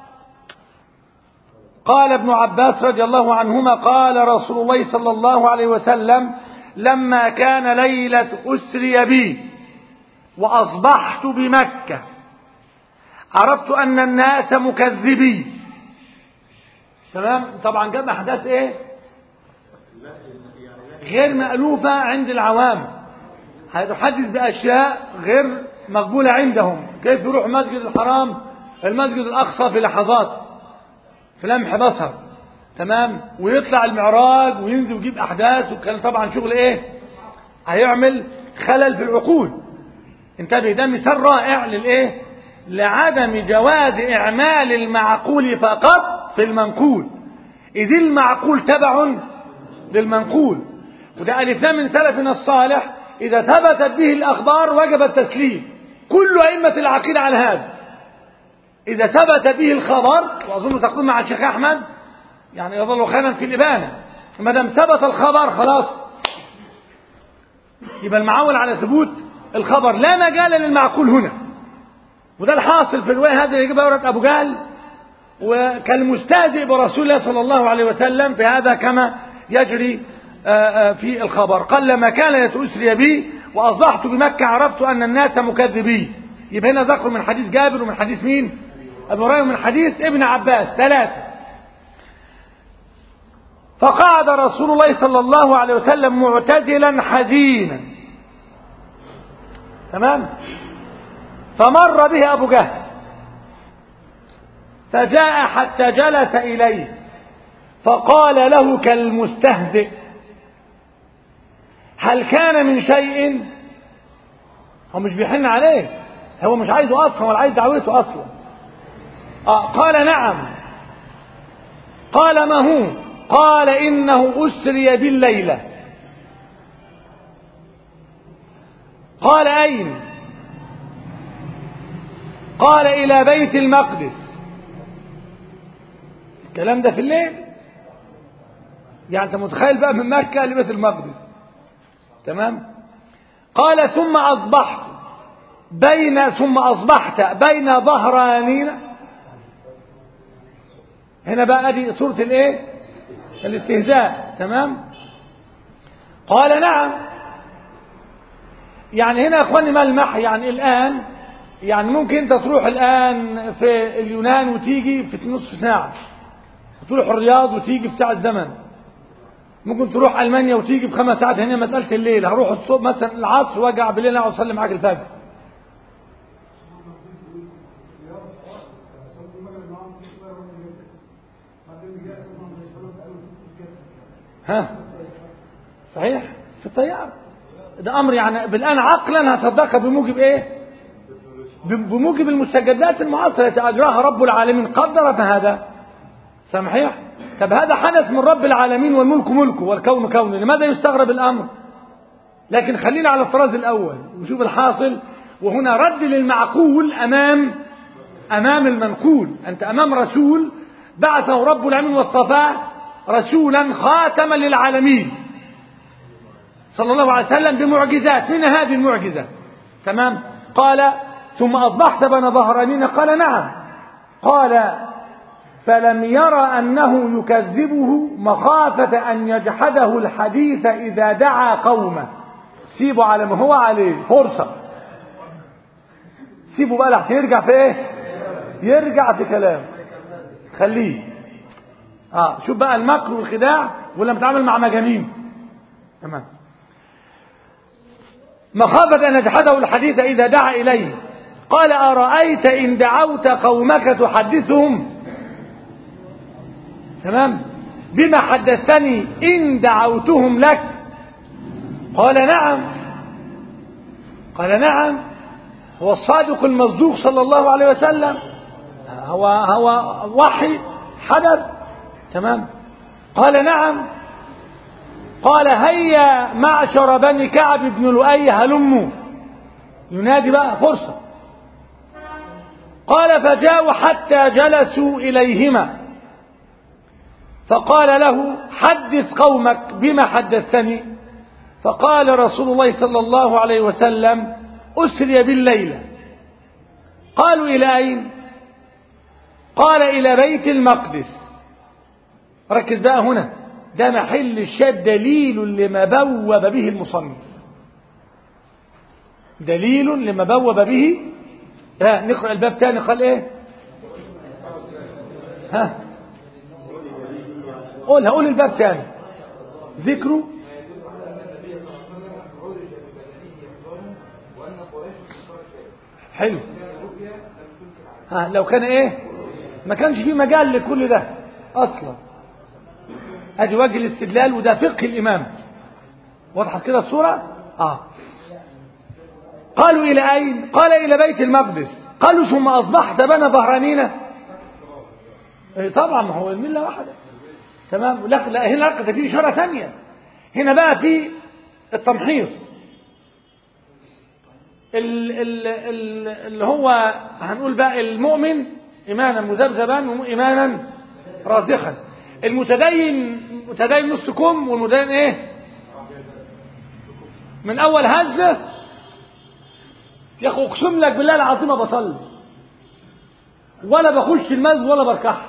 قال ابن عباس رضي الله عنهما قال رسول الله صلى الله عليه وسلم لما كان ليلة أسري بي وأصبحت بمكة عرفت أن الناس مكذبي. تمام. طبعا جاب أحداث إيه غير مألوفة عند العوام، هيتحدث بأشياء غير مقبولة عندهم. كيف يروح مسجد الحرام المسجد الأقصى في لحظات في لمح بصر، تمام، ويطلع المعراج وينزل ويجيب أحداث، وكان طبعا شغل إيه هيعمل خلل في العقول. انتبه، ده مثال رائع للإيه لعدم جواز إعمال المعقول فقط في المنقول، إذ المعقول تبع للمنقول. وده ألفنا من سلفنا الصالح إذا ثبتت به الأخبار وجب التسليم. كل أئمة العقيدة على هذا، إذا ثبت به الخبر، وأظن تقول مع الشيخ أحمد يعني يظل خيرا في الإبانة، ما دام ثبت الخبر خلاص يبقى المعول على ثبوت الخبر، لا مجال للمعقول هنا. وده الحاصل في الرواية هذا اللي يجيبها ورقة أبو جهل وكالمستهزئ برسول الله صلى الله عليه وسلم في هذا كما يجري في الخبر. قال لما كان يتأسري بي وأصبحت بمكة عرفت أن الناس مكذبين. يبقى هنا ذكر من حديث جابر ومن حديث مين أبو هريرة ومن حديث ابن عباس ثلاثة. فقعد رسول الله صلى الله عليه وسلم معتزلا حزينا، تمام، فمر به أبو جهل فجاء حتى جلس إليه فقال له كالمستهزئ هل كان من شيء؟ هو مش بيحن عليه، هو مش عايزه أصلا ولا عايز دعوته أصلا. آه قال نعم. قال ما هو؟ قال إنه أسري بالليلة. قال أين؟ قال إلى بيت المقدس. الكلام ده في الليل، يعني أنت متخيل بقى من مكة لبيت المقدس، تمام. قال ثم أصبحت بين ثم أصبحت بين ظهرانين. هنا بقى دي صورة الايه الاستهزاء، تمام. قال نعم. يعني هنا يا اخواني ملمح، يعني الآن يعني ممكن انت تروح الآن في اليونان وتيجي في نصف ساعة، تروح الرياض وتيجي في ساعة زمن، ممكن تروح ألمانيا وتيجي في خمس ساعات. هنا مسألة الليل، هروح الصبح مثلا العصر واجع بالليل اقعد اصلي معاك الفجر. ها صحيح في الطيارة. ده أمر يعني بالآن عقلا هصدقها بموجب إيه؟ بموجب المستجدات المعاصرة التي أجراها رب العالمين قدر فهذا صحيح. طب هذا حدث من رب العالمين والملك ملكه والكون كونه، لماذا يستغرب الأمر؟ لكن خلينا على الطراز الأول وشوف الحاصل. وهنا رد للمعقول أمام أمام المنقول. أنت أمام رسول بعثه رب العالمين واصطفاه رسولا خاتما للعالمين صلى الله عليه وسلم بمعجزات، من هذه المعجزة تمام. قال ثم أصبحت بين ظهرانين، قال نعم. قال فلم يرى أنه يكذبه مخافة أن يجحده الحديث إذا دعا قومه. سيبه على ما هو عليه، فرصة سيبه بقى لحتى يرجع في ايه؟ يرجع في كلام، خليه. اه شوف بقى المكر والخداع ولا متعامل مع مجانين. تمام. مخافة أن يجحده الحديث إذا دعا إليه. قال أرأيت إن دعوت قومك تحدثهم تمام بما حدثتني إن دعوتهم لك؟ قال نعم. قال نعم. هو الصادق المصدوق صلى الله عليه وسلم، هو هو وحي حدث تمام. قال نعم. قال هيا معشر بني كعب بن لؤي هلموا، ينادي بقى فرصة. قال فجاءوا حتى جلسوا إليهما فقال له حدث قومك بما حدثتني. فقال رسول الله صلى الله عليه وسلم أسري بالليلة. قالوا إلى أين؟ قال إلى بيت المقدس. ركز بقى هنا، ده محل الشاهد، دليل لما بوب به المصنف، دليل لما بوب به. ها نقرأ الباب تاني. قال ايه؟ ها قولها، قول الباب تاني. ذكره حلو. ها لو كان ايه؟ ما كانش في مجال لكل ده اصلا. ادي وجه الاستدلال، وده فقه الامام. وضحت كده الصورة؟ اه. قالوا الى اين؟ قال الى بيت المقدس. قالوا ثم اصبحت بين ظهرانين. إيه طبعا ما هو المله واحده تمام. لا لا هنا ده في اشاره ثانيه. هنا بقى في التمحيص اللي هو هنقول بقى المؤمن ايمانا مذبذبا وايمانا راسخا. المتدين متدين نص كم، والمتدين ايه؟ من اول هزه يا اخي اقسم لك بالله العظيم ما بصلي ولا بخش المسجد ولا بركعها،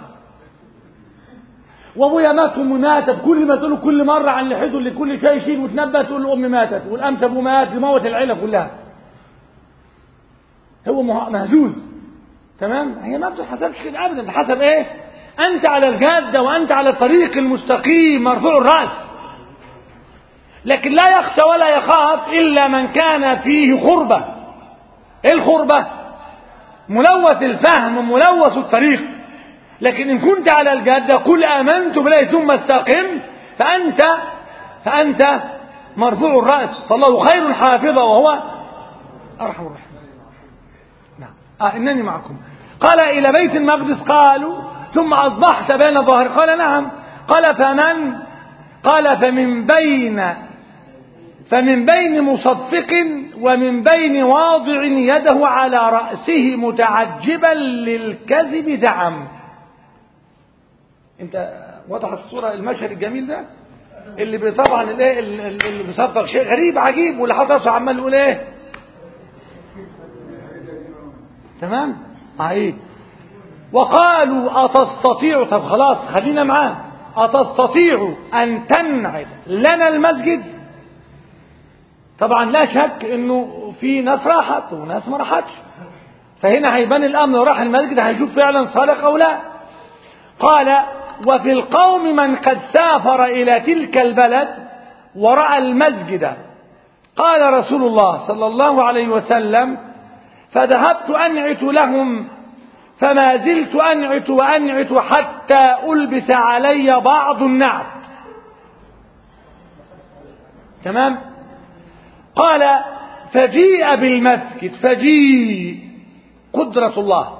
وابويا مات وامي ماتت، كل ما تقول كل مره عن لحيته اللي كل شيء يشيل وتنبه تقول له امي ماتت والامس ابوه مات، يموت العيله كلها. هو مهزوز تمام. هي ما بتتحسبش كده ابدا، بحسب ايه؟ انت على الجاده وانت على الطريق المستقيم مرفوع الراس. لكن لا يخشى ولا يخاف الا من كان فيه خربه. ايه الخربه؟ ملوث الفهم ملوث الطريق. لكن ان كنت على الجاده قل امنت بالله ثم استقم فانت فانت مرفوع الراس، فالله خير حافظا وهو ارحم الراحمين. نعم. آه انني معكم. قال الى بيت المقدس. قالوا ثم اصبحت بين ظهر. قال نعم. قال فمن؟ قال فمن بين فمن بين مصفق ومن بين واضع يده على رأسه متعجبا للكذب زعم. انت وضحت الصورة المشهد الجميل ده اللي طبعا الايه اللي بيصفق شيء غريب عجيب، واللي حصل عمال يقول ايه تمام. اهي وقالوا أتستطيع، طب خلاص خلينا معاه، أتستطيع أن تنعد لنا المسجد؟ طبعا لا شك انه في ناس راحت وناس ما راحتش، فهنا هيبان الامر. لو راح المسجد هيشوف فعلا صادق او لا. قال وفي القوم من قد سافر الى تلك البلد ورأى المسجد. قال رسول الله صلى الله عليه وسلم فذهبت انعت لهم فما زلت انعت وانعت حتى البس علي بعض النعت. تمام. قال فجيء بالمسجد، فجيء قدرة الله،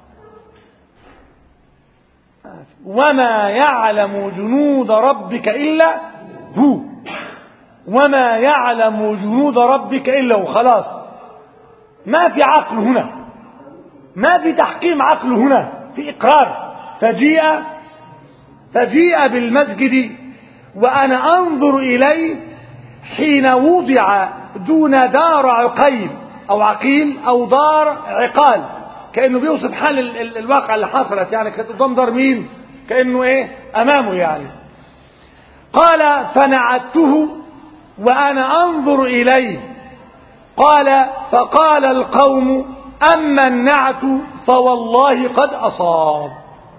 وما يعلم جنود ربك إلا هو، وما يعلم جنود ربك إلا هو. خلاص ما في عقل هنا، ما في تحكيم عقل هنا، في إقرار. فجيء فجيء بالمسجد وأنا أنظر إليه حين وضع دون دار عقيل أو عقيل أو دار عقال، كأنه بيوصف حال ال ال الواقع اللي حصلت، يعني كانت قدام دار مين؟ كأنه إيه؟ أمامه يعني. قال فنعدته وأنا أنظر إليه. قال فقال القوم أما النعت فوالله قد أصاب.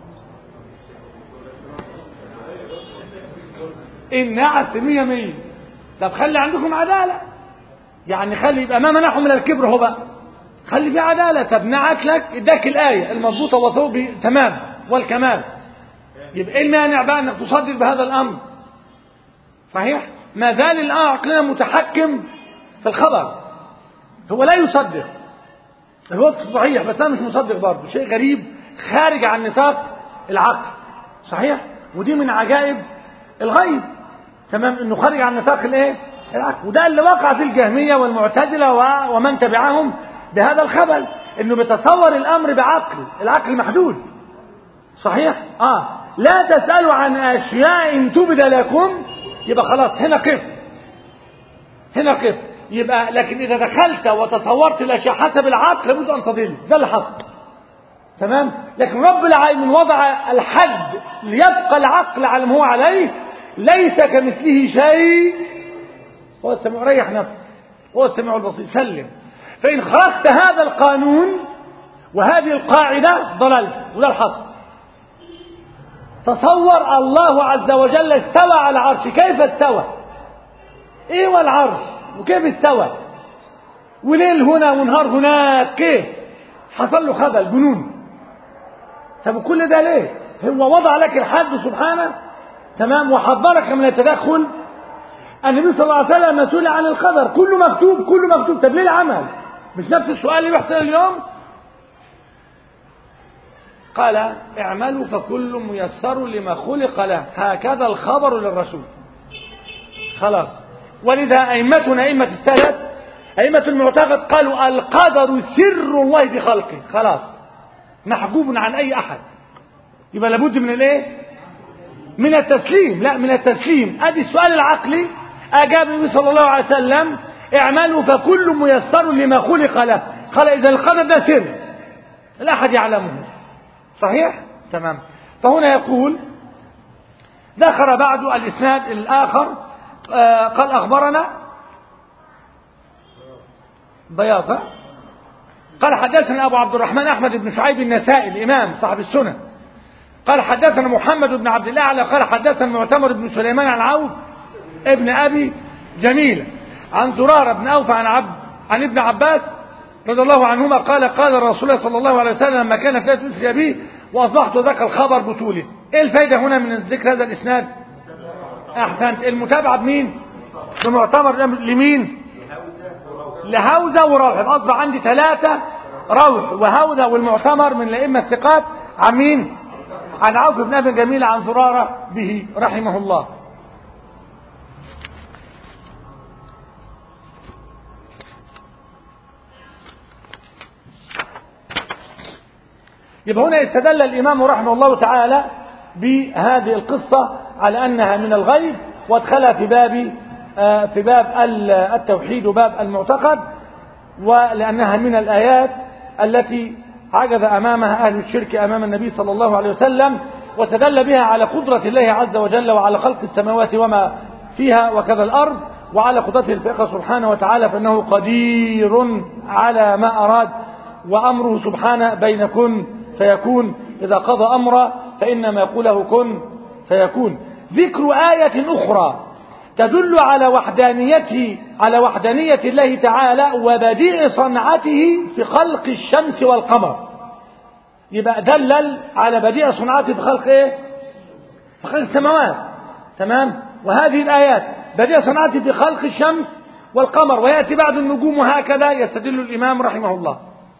النعت مية مية. طب خلي عندكم عدالة، يعني خلي يبقى ما منعهم من الكبر هو بقى، خلي في عدالة. طب نعت لك اداك الآية المضبوطة وثوب تمام والكمال، يبقى ايه المانع بقى انك تصدق بهذا الأمر؟ صحيح؟ ما زال الآن عقلنا متحكم في الخبر، هو لا يصدق، الوصف صحيح بس أنا مش مصدق برضه، شيء غريب خارج عن نطاق العقل. صحيح؟ ودي من عجائب الغيب، تمام، انه خارج عن نطاق الايه؟ العقل. وده اللي وقع في الجهمية والمعتزلة ومن تبعهم بهذا الخبل، انه بيتصور الامر بعقل، العقل محدود. صحيح؟ اه لا تسألوا عن اشياء تبد لكم، يبقى خلاص هنا قف، هنا قف. يبقى لكن اذا دخلت وتصورت الاشياء حسب العقل لابد ان تضل، ده اللي حصل. تمام. لكن رب العالمين وضع الحد ليبقى العقل على ما هو عليه، ليس كمثله شيء، هو السميع، ريح نفسه، هو السميع البصير، سلم. فإن خرجت هذا القانون وهذه القاعدة ضللت، وده الحصل. تصور الله عز وجل استوى على العرش، كيف استوى؟ ايه هو العرش وكيف استوى؟ وليل هنا ونهار هناك، كيف؟ حصل له خبل جنون. طب كل ده ليه؟ هو وضع لك الحد سبحانه، تمام، وحذرك من التدخل. النبي صلى الله عليه وسلم مسؤول عن القدر، كله مكتوب، كله مكتوب. طب ليه العمل؟ مش نفس السؤال اللي بيحصل اليوم؟ قال اعملوا فكل ميسر لما خلق له، هكذا الخبر للرسول. خلاص. ولذا أئمتنا أئمة السلف أئمة المعتقد قالوا القدر سر الله بخلقه، خلاص محجوب عن أي أحد. يبقى لابد من الايه؟ من التسليم. لا، من التسليم. ادي السؤال العقلي، اجاب النبي صلى الله عليه وسلم اعملوا فكل ميسر لما خلق له. قال اذا القدر ده سر لا احد يعلمه. صحيح؟ تمام. فهنا يقول ذكر بعد الاسناد الاخر، آه قال اخبرنا بياضة قال حدثنا ابو عبد الرحمن احمد بن شعيب النسائي الامام صاحب السنن قال حدثنا محمد بن عبد الاعلى قال حدثنا معتمر بن سليمان عن عوف ابن ابي جميل عن زرارة بن اوفى عن عبد عن ابن عباس رضي الله عنهما قال قال الرسول الله صلى الله عليه وسلم لما كان في ليله اسري به واصبحت ذاك الخبر بطوله. ايه الفائده هنا من ذكر هذا الاسناد؟ احسنت. المتابعه بمين؟ بمعتمر. لمين؟ لهوذا وروح. اصبح عندي ثلاثه، روح وهوذا والمعتمر من الائمه الثقات. عن مين؟ عن عوف بن ابي جميل عن زرارة به رحمه الله. يبقى هنا استدل الإمام رحمه الله تعالى بهذه القصة على أنها من الغيب، وادخلها في باب في باب التوحيد وباب المعتقد، ولأنها من الآيات التي عجز أمامها أهل الشرك أمام النبي صلى الله عليه وسلم، وتدل بها على قدرة الله عز وجل وعلى خلق السماوات وما فيها وكذا الأرض، وعلى قدرته الفائقة سبحانه وتعالى، فإنه قدير على ما أراد، وأمره سبحانه بين كن فيكون. إذا قضى أمرا فإنما يقوله كن فيكون. ذكر آية أخرى تدل على وحدانيته على وحدانية الله تعالى وبديع صنعته في خلق الشمس والقمر. يبقى دلل على بديع صنعته في خلق ايه؟ في خلق السماوات. تمام. وهذه الآيات بديع صنعته في خلق الشمس والقمر، ويأتي بعد النجوم، وهكذا يستدل الإمام رحمه الله.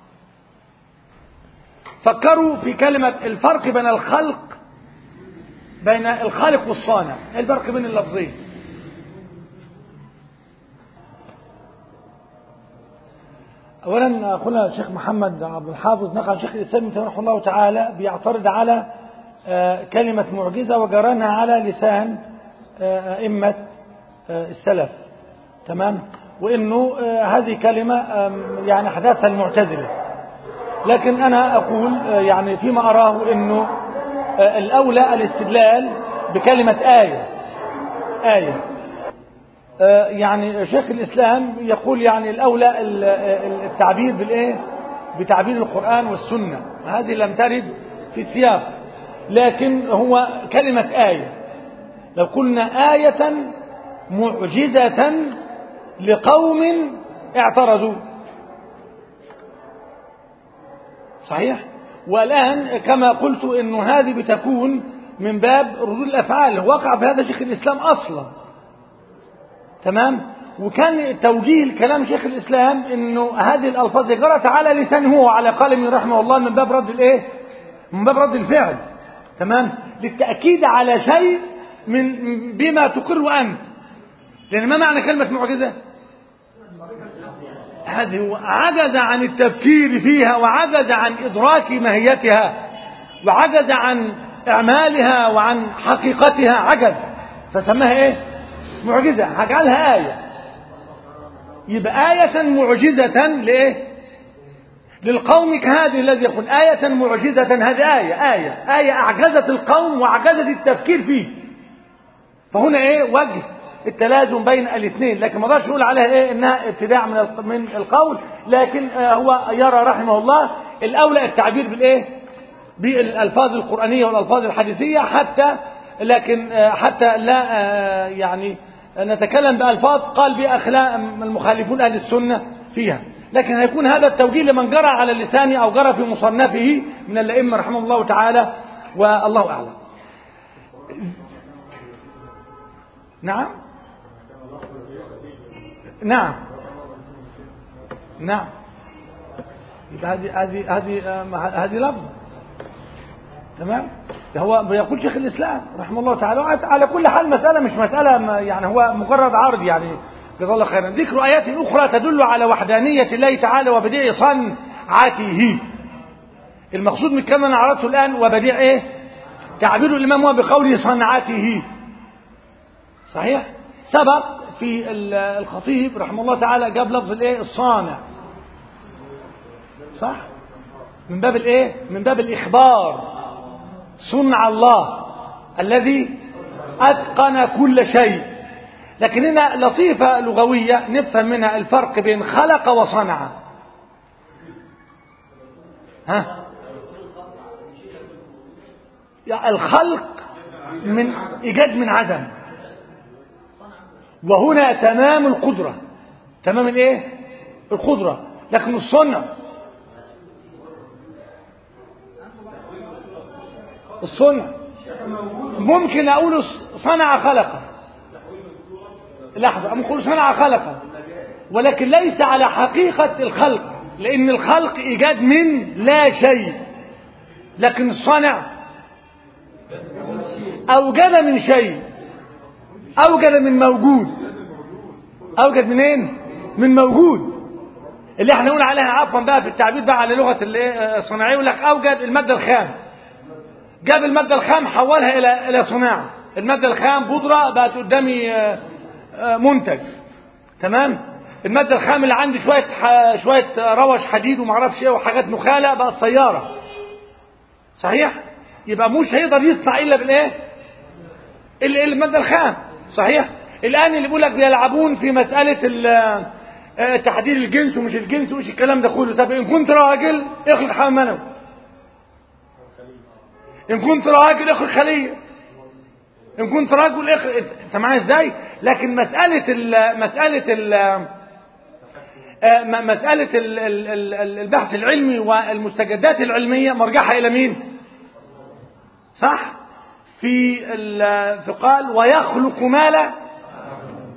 فكروا في كلمة الفرق بين الخلق، بين الخالق والصانع، ايه الفرق بين اللفظين؟ اولا اخونا الشيخ محمد عبد الحافظ نقل شيخ الاسلام ابن تيميه رحمه الله تعالى بيعترض على كلمة معجزة وجرنها على لسان ائمة السلف، تمام، وانه هذه كلمة يعني حدثها المعتزلة. لكن انا اقول يعني فيما اراه انه الاولى الاستدلال بكلمة آية آية يعني شيخ الاسلام يقول يعني الاولى التعبير بالايه بتعبير القرآن والسنة، هذه لم ترد في السياق، لكن هو كلمة آية. لو قلنا آية معجزة لقوم اعترضوا، صحيح؟ والآن كما قلت إنه هذه بتكون من باب ردود الأفعال، وقع في هذا شيخ الإسلام أصلا، تمام؟ وكان توجيه الكلام شيخ الإسلام إنه هذه الألفاظ جرت على لسانه هو على قلم رحمه الله من باب رد الإيه؟ من باب رد الفعل، تمام، للتأكيد على شيء من بما تقر أنت. لأن ما معنى كلمة معجزة؟ هذه هو عجز عن التفكير فيها، وعجز عن إدراك ماهيتها، وعجز عن إعمالها وعن حقيقتها، عجز، فسماها إيه؟ معجزة، هجعلها آية. يبقى آية معجزة لإيه؟ للقوم كهذه الذي يقول آية معجزة، هذه آية آية آية أعجزت القوم وأعجزت التفكير فيه. فهنا إيه وجه التلازم بين الاثنين، لكن ما نقدرش نقول عليها إيه إنها ابتداع من من القول، لكن هو يرى رحمه الله الأولى التعبير بالإيه بالألفاظ القرآنية والألفاظ الحديثية، حتى لكن حتى لا يعني نتكلم بألفاظ قال بأخلاق المخالفون أهل السنة فيها، لكن هيكون هذا التوجيه لمن جرى على اللسان أو جرى في مصنفه من الأئمة رحمه الله تعالى، والله أعلم. نعم نعم نعم هذه هذه هذه هذه لفظ، تمام، هو بيقول شيخ الإسلام رحمه الله تعالى. على كل حال مسألة مش مسألة يعني هو مجرد عرض، يعني جزاه الله خيرا. ذكر آيات أخرى تدل على وحدانية الله تعالى وبديع صنعته. المقصود من كما عرضته الآن وبديع إيه؟ تعبير الإمام هو بقوله صنعته، صحيح؟ سبق في الخطيب رحمه الله تعالى جاب لفظ الإيه؟ الصانع، صح؟ من باب الإيه؟ من باب الإخبار، صنع الله الذي أتقن كل شيء. لكن هنا لطيفة لغوية نفهم منها الفرق بين خلق وصنع. ها؟ يعني الخلق من إيجاد من عدم، وهنا تمام القدرة، تمام الايه القدرة. لكن الصنع الصنع ممكن أقول صنع خلق، لحظة ممكن أقول صنع خلق، ولكن ليس على حقيقة الخلق، لأن الخلق إيجاد من لا شيء، لكن الصنع أوجد من شيء، أوجد من موجود. أوجد منين؟ من موجود، اللي احنا نقول عليها عفوا بقى في التعبير بقى على لغة الصناعية، يقول لك أوجد المادة الخام، جاب المادة الخام حولها إلى إلى صناعة. المادة الخام بودرة بقت قدامي منتج، تمام. المادة الخام اللي عندي شوية شوية روش حديد وما اعرفش ايه وحاجات نخالة بقت سيارة، صحيح؟ يبقى مش هيقدر يصنع إلا بالإيه؟ إلا المادة الخام، صحيح؟ الآن اللي بيقول لك بيلعبون في مسألة تحديد الجنس ومش الجنس ومش الكلام ده كله. طب إن كنت راجل اخلق حمام منوي، إن كنت راجل اخلق خلية، إن كنت راجل اخلق، أنت معايا إزاي؟ لكن مسألة ال مسألة ال مسألة البحث العلمي والمستجدات العلمية مرجعها إلى مين؟ صح؟ في في قال ويخلق ما لا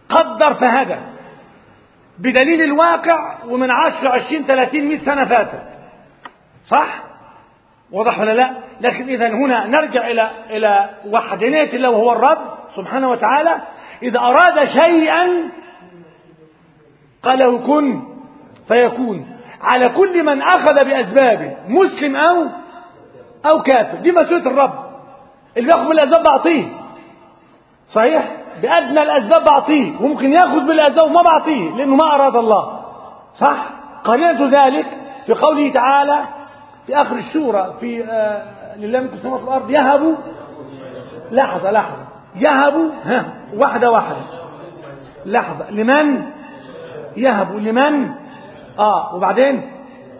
قدر فهدى بدليل الواقع ومن عشر عشرين ثلاثين مئة سنة فاتت. صح؟ واضح ولا لا؟ لكن إذا هنا نرجع إلى إلى وحدانية الله وهو الرب سبحانه وتعالى. إذا أراد شيئا قال له كن فيكون، على كل من أخذ بأسبابه مسلم أو أو كافر. دي مسؤولية الرب. اللي بياخذ بالأسباب بعطيه، صحيح؟ بأدنى الأسباب بعطيه، وممكن ياخذ بالأسباب وما بعطيه لأنه ما أراد الله. صح؟ قرينة ذلك في قوله تعالى في آخر السورة في آه لله ملك السماوات والأرض يهب. لحظة لحظة يهب، ها واحدة واحدة لحظة. لمن يهب؟ لمن؟ آه وبعدين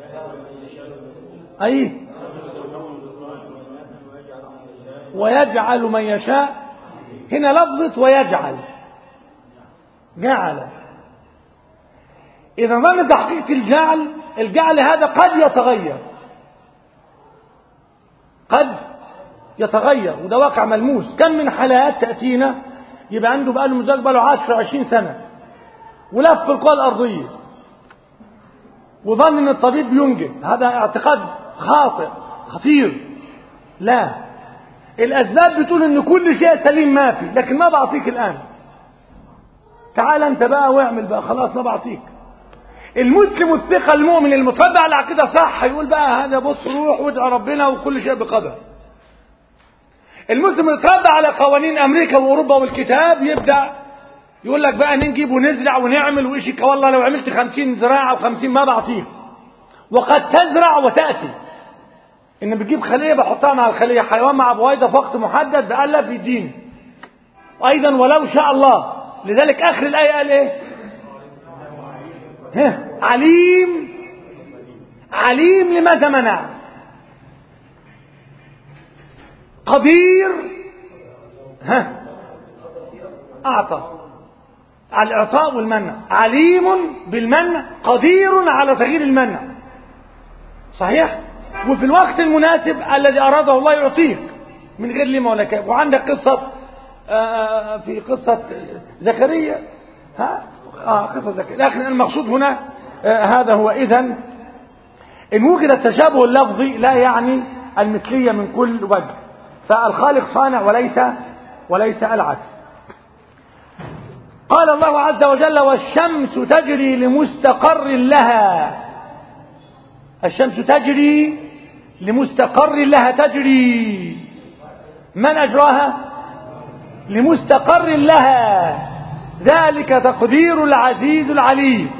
أي ويجعل من يشاء. هنا لفظة ويجعل، جعل. إذا ظن تحقيق الجعل، الجعل هذا قد يتغير، قد يتغير، وده واقع ملموس. كم من حالات تأتينا يبقى عنده بقاله مزاج بقاله عشر عشرين سنة ولف القوى الأرضية وظن ان الطبيب ينجب. هذا اعتقاد خاطئ خطير. لا، الأسباب بتقول ان كل شيء سليم ما في، لكن ما بعطيك الآن. تعال انت بقى واعمل بقى، خلاص ما بعطيك. المسلم الثقة المؤمن المتربع على عقيدة صح يقول بقى هذا بص روح وادعى ربنا وكل شيء بقدر. المسلم المتربع على قوانين أمريكا وأوروبا والكتاب يبدأ يقول لك بقى نجيب ونزرع ونعمل وإيش. والله لو عملت خمسين زراعة وخمسين ما بعطيك. وقد تزرع وتأتي إن بتجيب خلية بحطها مع الخلية، حيوان مع بويضة في وقت محدد بألف في الدين. وأيضا ولو شاء الله. لذلك آخر الآية قال إيه؟ ها عليم. عليم لماذا منع؟ قدير ها أعطى على الإعطاء والمنع. عليم بالمنع، قدير على تغيير المنع. صحيح؟ وفي الوقت المناسب الذي أراده الله يعطيك من غير لما ولا كيف. وعندك قصة آه في قصة زكريا، ها آه قصة زكريا. لكن المقصود هنا آه هذا هو. إذن إن وجد التشابه اللفظي لا يعني المثلية من كل وجه، فالخالق صانع وليس وليس العكس. قال الله عز وجل والشمس تجري لمستقر لها. الشمس تجري لمستقر لها. تجري من أجراها؟ لمستقر لها. ذلك تقدير العزيز العليم.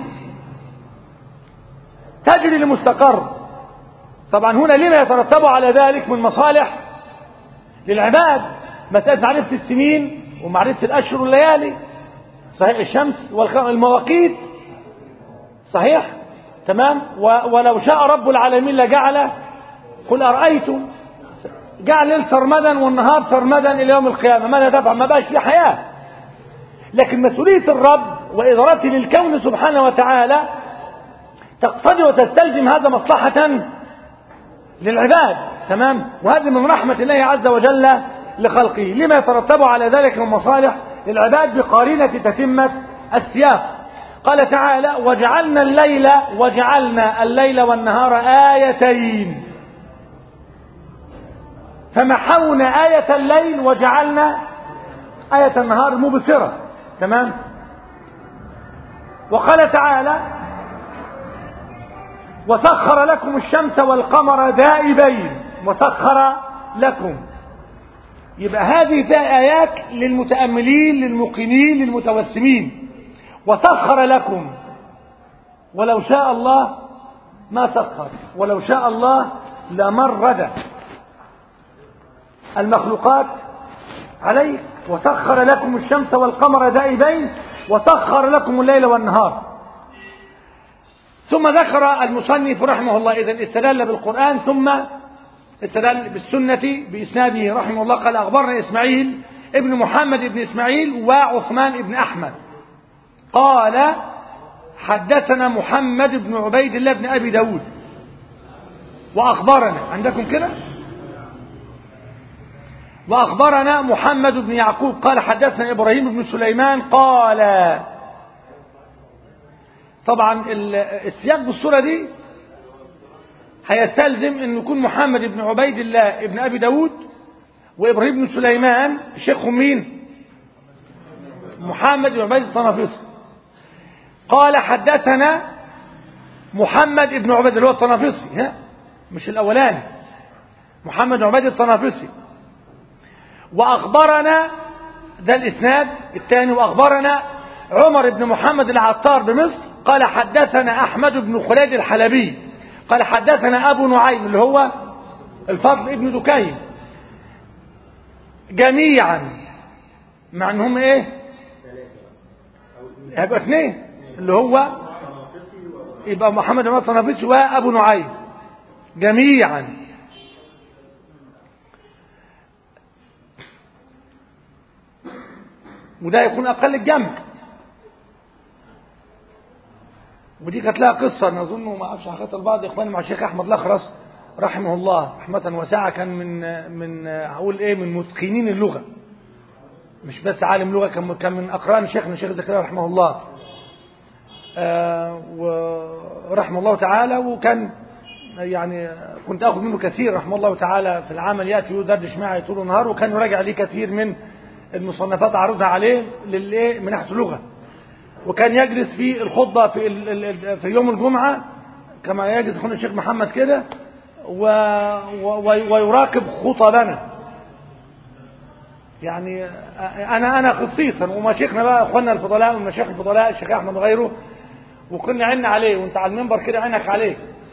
تجري لمستقر. طبعا هنا لما يترتب على ذلك من مصالح للعباد، مسألة معرفة السنين ومعرفة الأشهر والليالي. صحيح؟ الشمس والمواقيت. صحيح؟ تمام. ولو شاء رب العالمين لجعل، قل أرأيتم، جعل الليل سرمدا والنهار سرمدا إلى يوم القيامة، ماذا تفعل؟ ما بقاش في حياة. لكن مسؤولية الرب وإدارته للكون سبحانه وتعالى تقتضي وتستلزم هذا مصلحة للعباد. تمام. وهذه من رحمة الله عز وجل لخلقه، لما يترتب على ذلك من مصالح للعباد بقارنة تتمة السياق. قال تعالى وجعلنا الليل وجعلنا الليل والنهار آيتين فمحونا آية الليل وجعلنا آية النهار مبصرة. تمام. وقال تعالى وسخر لكم الشمس والقمر دائبين. وسخر لكم. يبقى هذه فيها آيات للمتأملين للموقنين للمتوسمين. وسخر لكم. ولو شاء الله ما سخر، ولو شاء الله لمرد المخلوقات عليه. وسخر لكم الشمس والقمر دائبين وسخر لكم الليل والنهار. ثم ذكر المصنف رحمه الله إذن استدل بالقرآن ثم استدل بالسنة بإسناده رحمه الله. قال أخبرنا إسماعيل ابن محمد ابن إسماعيل وعثمان ابن أحمد قال حدثنا محمد بن عبيد الله بن أبي داود وأخبرنا. عندكم كده وأخبرنا محمد بن يعقوب قال حدثنا إبراهيم بن سليمان قال. طبعا السياق بالصورة دي هيستلزم أن يكون محمد بن عبيد الله ابن أبي داود وإبراهيم بن سليمان شيخهم مين؟ محمد بن عبيد الطنافسي. قال حدثنا محمد بن عبيد اللي هو الطنافسي، ها مش الأولاني، محمد بن عبيد الطنافسي. وأخبرنا، ده الإسناد الثاني، وأخبرنا عمر بن محمد العطار بمصر قال حدثنا أحمد بن خليد الحلبي قال حدثنا أبو نعيم اللي هو الفضل ابن دكين جميعا، مع انهم ايه هيبقى اثنين اللي هو يبقى محمد بن الطنافسي وابو نعيم جميعا. وده يكون اقل الجمع. ودي كانت لها قصه نظن ما اعرفش حكيتها لبعض اخواني مع الشيخ احمد الاخرس رحمه الله رحمه واسعه. كان من من هقول ايه من متقنين اللغه، مش بس عالم لغه، كان كان من اقران شيخنا الشيخ زكريا رحمه الله آه ورحمه الله تعالى. وكان يعني كنت اخذ منه كثير رحمه الله تعالى في العمل، ياتي يدردش معي طول النهار، وكان يراجع لي كثير من المصنفات عرضها عليه للايه من ناحيه اللغه. وكان يجلس في الخطبه في في يوم الجمعه كما يجلس اخونا الشيخ محمد كده ويراقب خطبنا. يعني انا انا خصيصا ومشايخنا بقى اخواننا الفضلاء والمشايخ الفضلاء الشيخ احمد وغيره، وكنا عيننا عليه وانت على المنبر كده عينك عليه.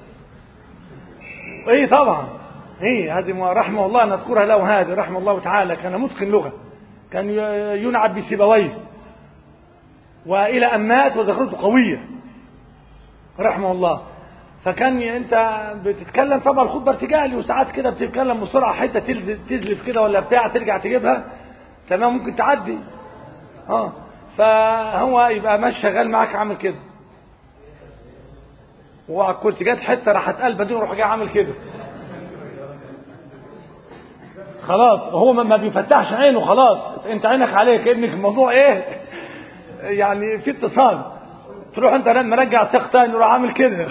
ايه طبعا ايه هذه رحمه الله نذكرها له، هذه رحمه الله تعالى كان متقن لغه، كان ينعب بسيبويه والى ان مات وذاكرته قويه رحمه الله. فكان انت بتتكلم طبعا الخطبه ارتجالي، وساعات كده بتتكلم بسرعه حته تزلف كده ولا بتاع ترجع تجيبها تمام ممكن تعدي اه فهو يبقى ماشي شغال معاك عامل كده، وعلى الكرسي جت حته راحت قلبه دي وروح جاي عامل كده خلاص. هو ما بيفتحش عينه خلاص، انت عينك عليه كانك الموضوع ايه يعني في اتصال، تروح انت مرجع ساق تاني وراح عامل كده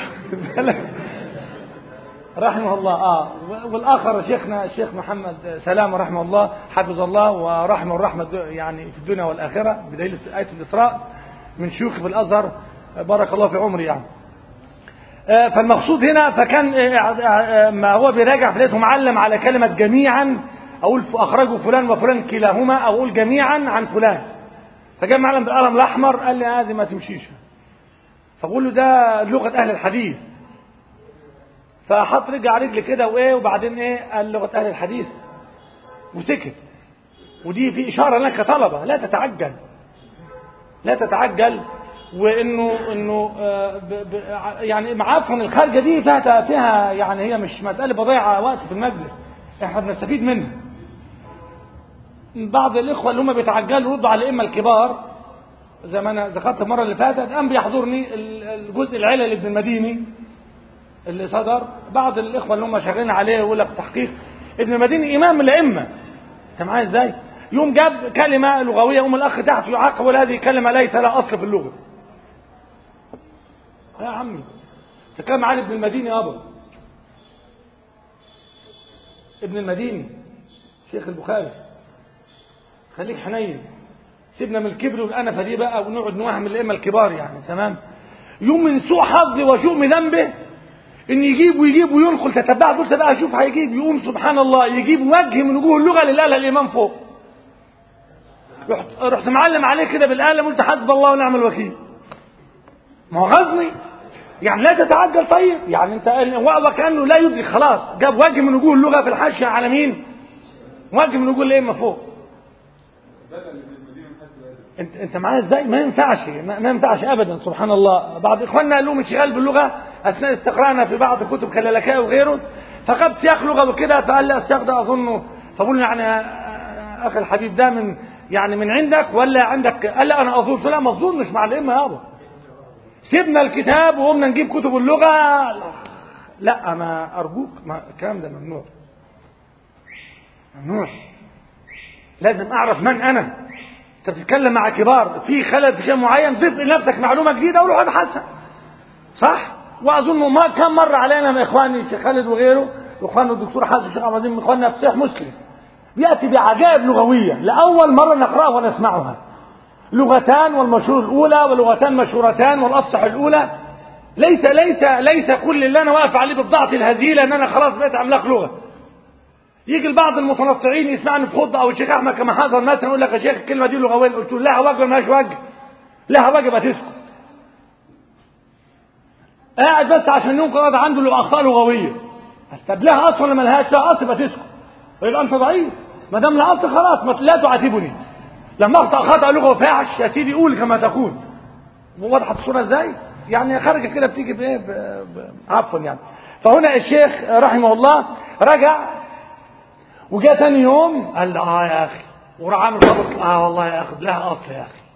رحمه الله. اه والاخر شيخنا الشيخ محمد سلام رحمه الله حفظ الله ورحمه الرحمه يعني في الدنيا والاخره بدليل ايه الاسراء من شيوخ في الازهر بارك الله في عمري يعني. آه فالمقصود هنا فكان آه ما هو بيراجع في لقيته معلم على كلمه جميعا، اقول اخرجوا فلان وفلان كلاهما، او اقول جميعا عن فلان، فجاء معلم بالقلم الاحمر قال لي هذه ما تمشيش، فبقول له ده لغه اهل الحديث، فحط رجع رجل كده وايه وبعدين ايه قال لغه اهل الحديث وسكت. ودي في اشاره لك كطلبه لا تتعجل لا تتعجل، وانه انه آه ب ب يعني معافن الخارجه دي فيها فيها يعني هي مش مساله بضيع وقت في المجلس، احنا بنستفيد منها. بعض الاخوه اللي هم بيتعجلوا يردوا على الائمه الكبار زي ما انا ذكرت المره اللي فاتت، قام بيحضرني الجزء العلل ابن المديني اللي صدر. بعض الاخوه اللي هم شغالين عليه يقول لك تحقيق ابن المديني امام الائمه، انت معايا ازاي؟ يوم جاب كلمه لغويه يقوم الاخ تحت يعاقب ولا هذه كلمه ليس لها اصل في اللغه. يا عمي تكلم عن ابن المديني ابا ابن المديني شيخ البخاري، خليك حنين، سيبنا من الكبر والانفه دي بقى ونقعد نوهم الائمه الكبار يعني تمام. يوم من سوء حظي وشؤم ذنبه ان يجيب ويجيب وينقل تتبع قلت بقى اشوف هيجيب، يقوم سبحان الله يجيب وجه من وجوه اللغه اللي قالها الامام فوق. رحت رحت معلم عليه كده بالقلم قلت حسب الله ونعم الوكيل. ما هو غزني يعني لا تتعجل. طيب يعني انت وكانه لا يدرك خلاص، جاب وجه من وجوه اللغه في الحاشيه على مين؟ وجه من وجوه الائمه فوق. انت انت معايا ازاي؟ ما ينفعش ما ينفعش ابدا سبحان الله. بعض اخواننا قالوا انشغال باللغه اثناء استقراءنا في بعض كتب كلالكاء وغيره، فقد سياق لغه وكده، فقال لي السياق ده اظنه، فقلنا يعني اخي الحبيب ده من يعني من عندك ولا عندك؟ قال لا انا اظن. لا ما اظنش مع الائمه يابا، سيبنا الكتاب وقمنا نجيب كتب اللغه. لا ما ارجوك، ما الكلام ده ممنوع ممنوع. لازم اعرف من انا. انت بتتكلم مع كبار في خلل في شيء معين، ضيف لنفسك معلومه جديده وروح ابحثها. صح؟ واظن ما كم مر علينا من اخواني الشيخ خالد وغيره واخواننا الدكتور حسن الشيخ عبد العظيم من اخواننا في صحيح مسلم بياتي بعجائب لغويه لاول مره نقراها ونسمعها. لغتان والمشهور الاولى ولغتان مشهورتان والافصح الاولى. ليس ليس ليس كل اللي انا واقف عليه ببضاعه الهزيله ان انا خلاص بقيت عملاق لغه. يجي البعض المتنطعين يسمعني في خطبه او الشيخ احمد كما حضر مثلا يقول لك يا شيخ الكلمه دي لغويه، قلت له لها وجه مالهاش وجه. لها وجه يبقى تسكت. قاعد بس عشان ينقل هذا عنده له اخطاء لغويه. طب لها اصل ولا مالهاش؟ لها اصل يبقى تسكت. يبقى انت ضعيف. ما دام لها اصل خلاص ما لا تعاتبني. لما اخطا خطا لغه فاحش يا سيدي قول كما تكون. وضحت الصوره ازاي؟ يعني خارجه كده بتيجي بايه؟ عفوا يعني. فهنا الشيخ رحمه الله رجع وجاء ثاني يوم قال اه يا اخي وراح عامل خبط اه والله يا اخي لها اصل يا اخي.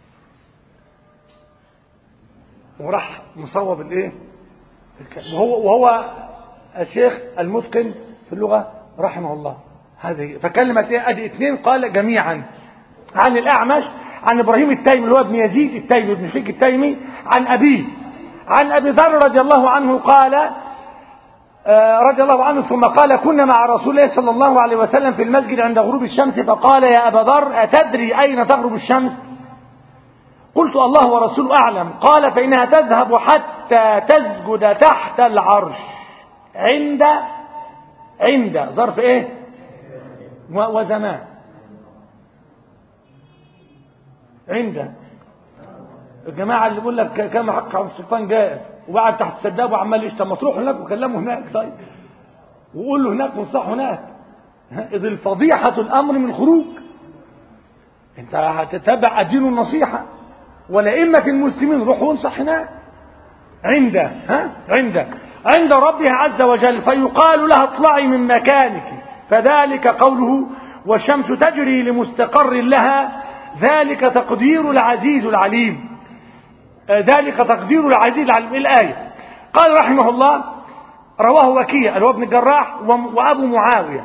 وراح مصوب الايه؟ وهو وهو الشيخ المتقن في اللغه رحمه الله. هذه فكلمه ايه؟ ادي اثنين قال جميعا عن الاعمش عن ابراهيم التيمي اللي هو ابن يزيد التيمي ابن شريك التيمي عن ابيه عن ابي ذر رضي الله عنه قال رضي الله عنه ثم قال كنا مع رسول الله صلى الله عليه وسلم في المسجد عند غروب الشمس فقال يا ابا ذر اتدري اين تغرب الشمس؟ قلت الله ورسوله اعلم. قال فانها تذهب حتى تسجد تحت العرش عند عند ظرف ايه وزمان عند الجماعه اللي بيقول لك كما حق عبد السلطان جائر وقعد تحت السداب وعمال يشتم، ما تروح هناك وكلمه هناك طيب وقول له هناك وانصح هناك. اذ الفضيحه الامر من خروج. انت هتتبع الدين النصيحه ولائمه المسلمين روح وانصح هناك عند ها عند عند ربها عز وجل فيقال لها اطلعي من مكانك فذلك قوله والشمس تجري لمستقر لها ذلك تقدير العزيز العليم. ذلك تقدير العزيز العليم. الآية قال رحمه الله رواه وكيع اللي هو ابن الجراح وأبو معاوية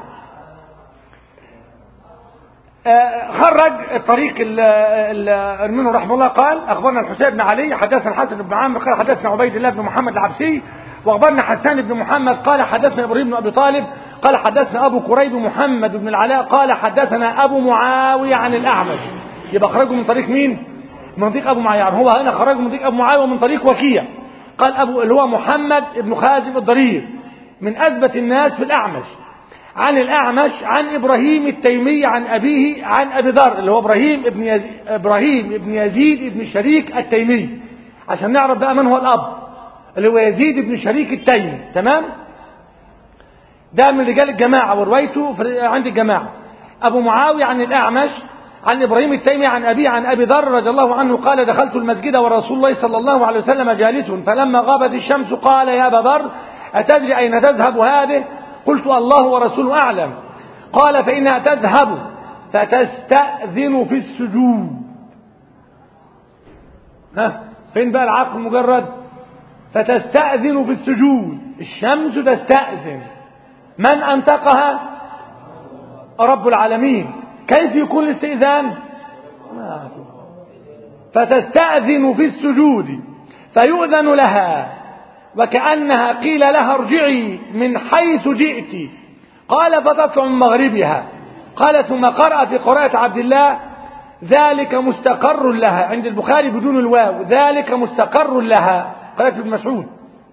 خرج الطريق منه رحمه الله قال أخبرنا الحسين بن علي حدثنا الحسن بن عامر قال حدثنا عبيد الله بن محمد العبسي وأخبرنا حسان بن محمد قال حدثنا إبراهيم بن أبي طالب قال حدثنا أبو كريب محمد بن العلاء قال حدثنا أبو معاوية عن الأعمش. يبقى خرجوا من طريق مين؟ من طريق أبو معاوية. يعني هو هنا خرجوا من طريق أبو معاوية ومن طريق وكيع. قال أبو اللي هو محمد بن خازم الضرير من أثبت الناس في الأعمش عن الأعمش عن إبراهيم التيمي عن أبيه عن أبي ذر اللي هو إبراهيم ابن يزيد إبراهيم ابن يزيد ابن شريك التيمي عشان نعرف بقى من هو الأب اللي هو يزيد ابن شريك التيمي. تمام؟ ده من رجال الجماعة وروايته عند الجماعة. أبو معاوية عن الأعمش عن إبراهيم التيمي عن أبي عن أبي ذر رضي الله عنه قال دخلت المسجد ورسول الله صلى الله عليه وسلم جالس فلما غابت الشمس قال يا أبا ذر أتدري أين تذهب هذه؟ قلت الله ورسوله أعلم. قال فإنها تذهب فتستأذن في السجود. ها فين بقى العقل مجرد؟ فتستأذن في السجود. الشمس تستأذن من أنطقها؟ رب العالمين. كيف يكون الاستئذان؟ فتستأذن في السجود فيؤذن لها وكأنها قيل لها ارجعي من حيث جئت. قال فتطلع من مغربها. قال ثم قرأ في قراءة عبد الله ذلك مستقر لها عند البخاري بدون الواو ذلك مستقر لها قراءة ابن مسعود.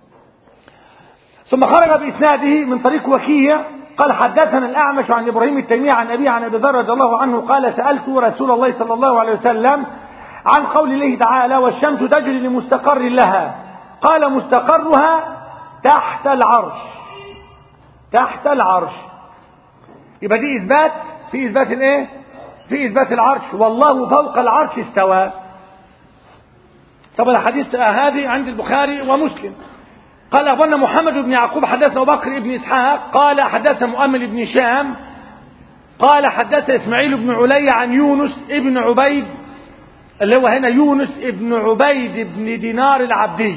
ثم خرج بإسناده من طريق وكيع قال حدثنا الأعمش عن إبراهيم التيمي عن أبي عن أبي ذر رضي الله عنه قال سألت رسول الله صلى الله عليه وسلم عن قول الله تعالى والشمس تجري لمستقر لها قال مستقرها تحت العرش تحت العرش. يبقى دي إثبات في إثبات الإيه؟ في إثبات العرش والله فوق العرش استوى. طب الحديث هذه عند البخاري ومسلم. قال أخبرنا محمد بن يعقوب حدثنا أبو بكر بن إسحاق قال حدثنا مؤمل بن شام قال حدثنا إسماعيل بن علي عن يونس ابن عبيد اللي هو هنا يونس ابن عبيد بن دينار العبدي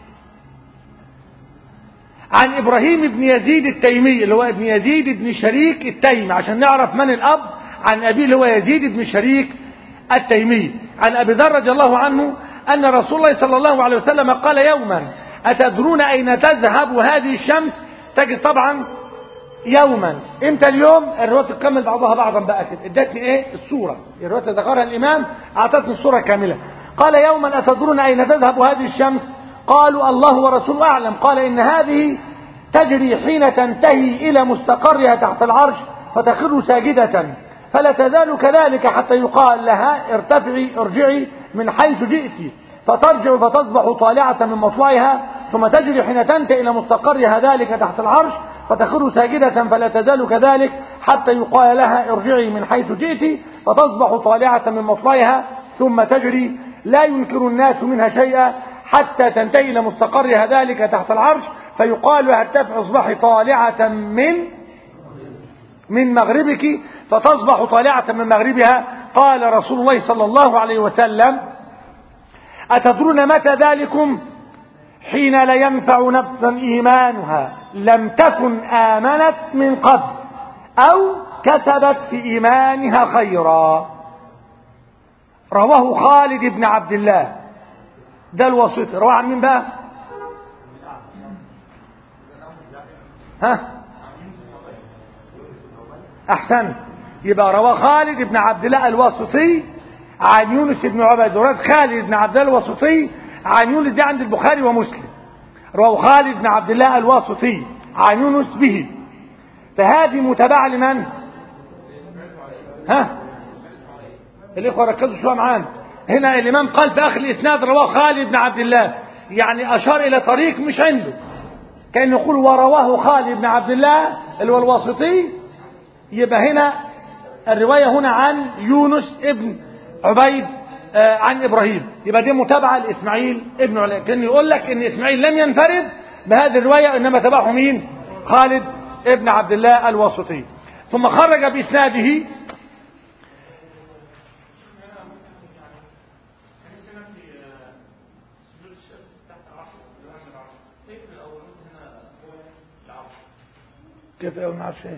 عن إبراهيم بن يزيد التيمي اللي هو ابن يزيد بن شريك التيمي عشان نعرف من الأب عن أبيه اللي هو يزيد بن شريك التيمي عن أبي ذر رضي الله عنه أن رسول الله صلى الله عليه وسلم قال يوما أتدرون أين تذهب هذه الشمس؟ تجد طبعا يوما. امتى اليوم؟ الرواية تكمل بعضها بعضا بقى كده. ادتني ايه؟ الصورة. الرواية ذكرها الإمام أعطتني الصورة كاملة. قال يوما أتدرون أين تذهب هذه الشمس؟ قالوا الله ورسوله أعلم. قال إن هذه تجري حين تنتهي إلى مستقرها تحت العرش فتخر ساجدة فلا تزال كذلك حتى يقال لها ارتفعي ارجعي من حيث جئت فترجع فتصبح طالعة من مطلعها ثم تجري حين تنتهي إلى مستقرها ذلك تحت العرش فتخر ساجدة فلا تزال كذلك حتى يقال لها ارجعي من حيث جئت فتصبح طالعة من مطلعها ثم تجري لا ينكر الناس منها شيئا حتى تنتهي إلى مستقرها ذلك تحت العرش فيقال لها ارتفع اصبحي طالعة من من مغربك فتصبح طالعة من مغربها. قال رسول الله صلى الله عليه وسلم أتدرون متى ذلكم؟ حين لا ينفع نفسا إيمانها لم تكن آمنت من قبل أو كسبت في إيمانها خيرا. رواه خالد بن عبد الله. ده الوسيط. رواه عن مين بقى؟ ها أحسن. يبقى رواه خالد بن عبد الله الواسطي عن يونس بن عبيد. ورد خالد بن عبد الله الواسطي عن يونس دي عند البخاري ومسلم. رواه خالد بن عبد الله الواسطي عن يونس به. فهذه متابعة لمن؟ ها الإخوة ركزوا شوية معانا. هنا الإمام قال في آخر الإسناد رواه خالد بن عبد الله، يعني أشار إلى طريق مش عنده، كان يقول ورواه خالد بن عبد الله اللي هو الواسطي. يبقى هنا الرواية هنا عن يونس ابن عبيد آه عن إبراهيم. يبقى دي متابعة لإسماعيل ابن علاء. كان يقول لك إن إسماعيل لم ينفرد بهذه الرواية إنما تبعه مين؟ خالد ابن عبد الله الواسطي. ثم خرج بإسناده كيف أقول ما عارف ايه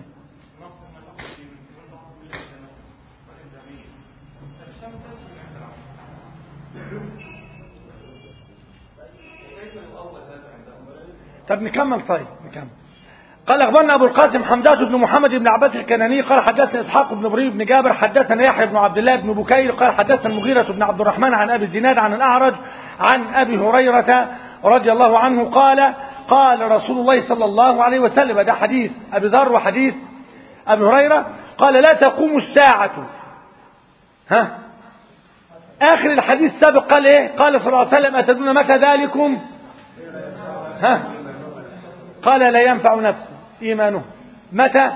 طب نكمل. طيب نكمل. قال أخبرنا أبو القاسم حمزة بن محمد بن عباس الكناني قال حدثنا إسحاق بن إبراهيم بن جابر حدثنا يحيى بن عبد الله بن بكير قال حدثنا المغيرة بن عبد الرحمن عن أبي الزناد عن الأعرج عن أبي هريرة رضي الله عنه قال قال رسول الله صلى الله عليه وسلم. ده حديث أبي ذر وحديث أبي هريرة. قال لا تقوم الساعة. ها آخر الحديث السابق قال إيه؟ قال صلى الله عليه وسلم أتدرون متى ذلكم؟ ها قال لا ينفع نفس إيمانه. متى؟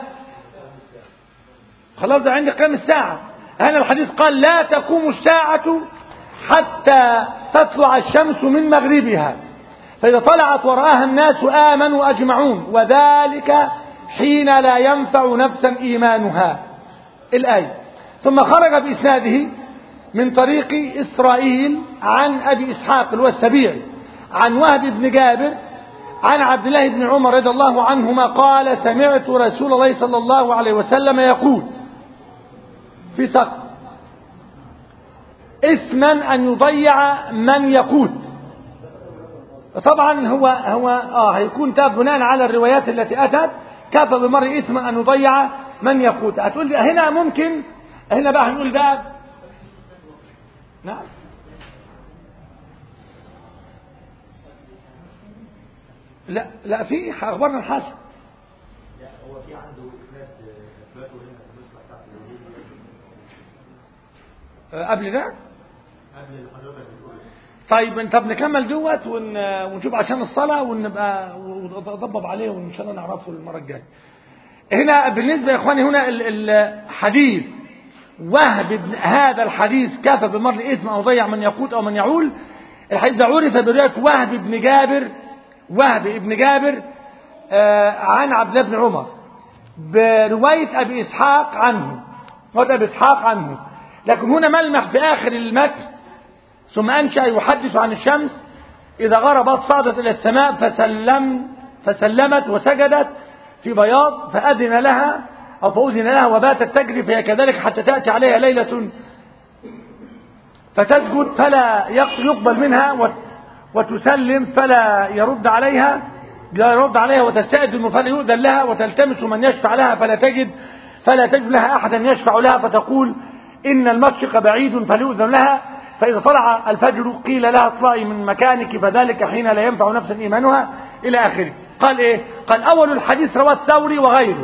خلاص ده عندي قيام الساعة. هنا الحديث قال لا تقوم الساعة حتى تطلع الشمس من مغربها فإذا طلعت ورآها الناس آمنوا أجمعون وذلك حين لا ينفع نفسا إيمانها. الآية. ثم خرج بإسناده من طريق إسرائيل عن أبي إسحاق اللي هو السبيعي عن وهب بن جابر عن عبد الله بن عمر رضي الله عنهما قال سمعت رسول الله صلى الله عليه وسلم يقول في سقط إثما أن يضيع من يقود. طبعا هو هو اه هيكون تاب بناء على الروايات التي أتت كفى بمر إثما أن يضيع من يقود. هتقول هنا ممكن هنا بقى هنقول بقى نعم لا لا في اخبارنا الحسن. لا هو في عنده اسناد اثباته هنا في النسخه بتاعت قبل ده قبل اللي حضرتك بتقول. طيب طب نكمل دوت ون... ونشوف عشان الصلاه ونبقى ونضبط عليه وان شاء الله نعرفه المره الجايه. هنا بالنسبه يا اخواني هنا الحديث وهب بن هذا الحديث كفى بمر اسم او ضيع من يقود او من يعول. الحديث ده عرف بروايه وهب بن جابر وهب بن جابر آه عن عبد الله بن عمر بروايه ابي اسحاق عنه وهذا ابي اسحاق عنه. لكن هنا ملمح في اخر المتن ثم انشا يحدث عن الشمس اذا غربت صعدت الى السماء فسلم فسلمت وسجدت في بياض فاذن لها أو فأذن لها وباتت تجري فهي كذلك حتى تأتي عليها ليلة فتسجد فلا يقبل منها وتسلم فلا يرد عليها لا يرد عليها وتستأذن فلا يؤذن لها وتلتمس من يشفع لها فلا تجد فلا تجد لها أحدا يشفع لها فتقول إن المشرق بعيد فليؤذن لها فإذا طلع الفجر قيل لها اطلعي من مكانك فذلك حين لا ينفع نفسا إيمانها إلى آخره. قال إيه؟ قال أول الحديث رواه الثوري وغيره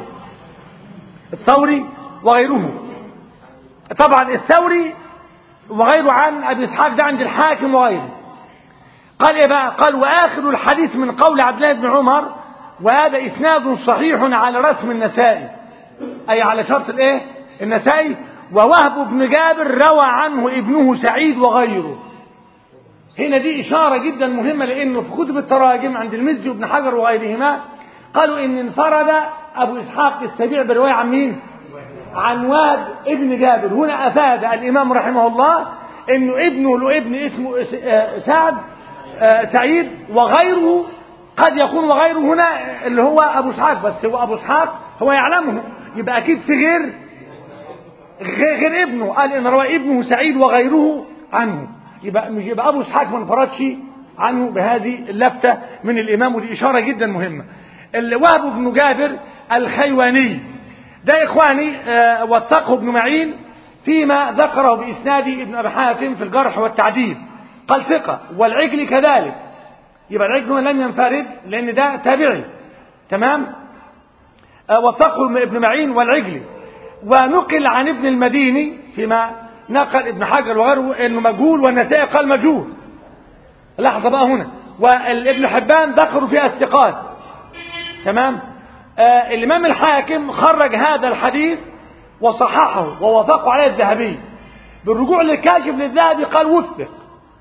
الثوري وغيره طبعا الثوري وغيره عن أبي إسحاق ده عند الحاكم وغيره. قال إيه بقى؟ قال وآخر الحديث من قول عبد الله بن عمر وهذا إسناد صحيح على رسم النسائي أي على شرط الإيه؟ النسائي ووهب بن جابر روى عنه ابنه سعيد وغيره. هنا دي إشارة جدا مهمة لأنه في كتب التراجم عند المزي وابن حجر وغيرهما قالوا إن انفرد أبو إسحاق السبيع برواية عن مين؟ عن وهب ابن جابر. هنا أفاد الإمام رحمه الله إنه ابنه له ابن اسمه سعد سعيد وغيره قد يكون وغيره هنا اللي هو أبو إسحاق بس هو أبو إسحاق هو يعلمه يبقى أكيد في غير غير ابنه. قال إن روى ابنه سعيد وغيره عنه يبقى مش يبقى أبو إسحاق ما انفردش عنه بهذه اللفتة من الإمام ودي إشارة جدا مهمة. وهب بن جابر الخيواني ده إخواني آه وثقه ابن معين فيما ذكره بإسناد ابن أبي حاتم في الجرح والتعديل قال ثقة والعجلي كذلك. يبقى العجلي لم ينفرد لأن ده تابعي تمام. آه وثقه ابن معين والعجلي ونقل عن ابن المديني فيما نقل ابن حجر وغيره انه مجهول والنسائي قال مجهول. لحظة بقى هنا وابن حبان ذكروا فيها الثقات تمام. آه الإمام الحاكم خرج هذا الحديث وصححه ووافقوا عليه الذهبي بالرجوع للكاشف للذهبي قال وثق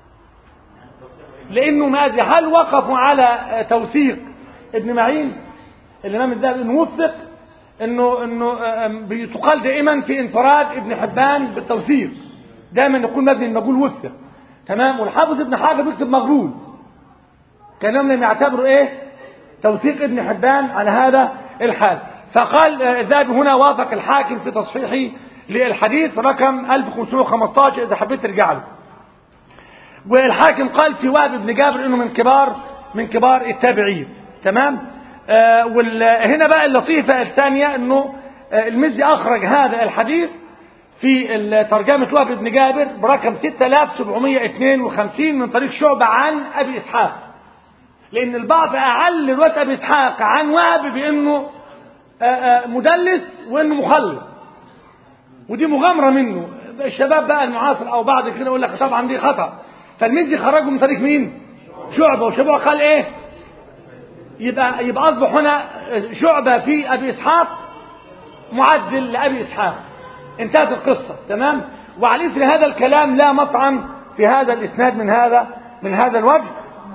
لأنه ماذا هل وقفوا على توثيق ابن معين الإمام الذهبي انه وثق انه انه بتقال دائما في انفراد ابن حبان بالتوثيق دائما يكون مبني المجهول وثق تمام. والحافظ ابن حجر بيكتب مغرول كانهم لم يعتبروا ايه توثيق ابن حبان على هذا الحال. فقال الذهبي هنا وافق الحاكم في تصحيحه للحديث رقم ألف وخمسمائة وخمسة عشر اذا حبيت ترجع له. والحاكم قال في وهب بن جابر انه من كبار من كبار التابعين تمام. آه وهنا بقى اللطيفة الثانية انه آه المزي اخرج هذا الحديث في ترجمة وهب بن جابر برقم ستة آلاف وسبعمائة واثنين وخمسين من طريق شعبة عن ابي اسحاق لان البعض اعل الوقت ابي اسحاق عن وهب بانه آه آه مدلس وانه مخلط ودي مغامرة منه. الشباب بقى المعاصر او بعض كده يقول لك طبعا دي خطأ فالمزي خرجه من طريق مين؟ شعبة وشعبة قال ايه يبقى يبقى اصبح هنا شعبة في ابي اسحاق معدل لابي اسحاق انتهت القصة تمام. وعلى اثر هذا الكلام لا مطعن في هذا الاسناد من هذا من هذا الوجه.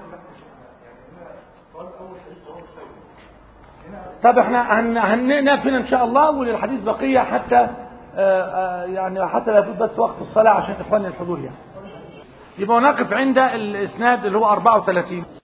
طب احنا هنقفل ان شاء الله وللحديث بقية حتى آآ آآ يعني حتى لا يفوت بس وقت الصلاة عشان اخواننا الحضور يعني. يبقى نقف عند الاسناد اللي هو أربعة وثلاثين.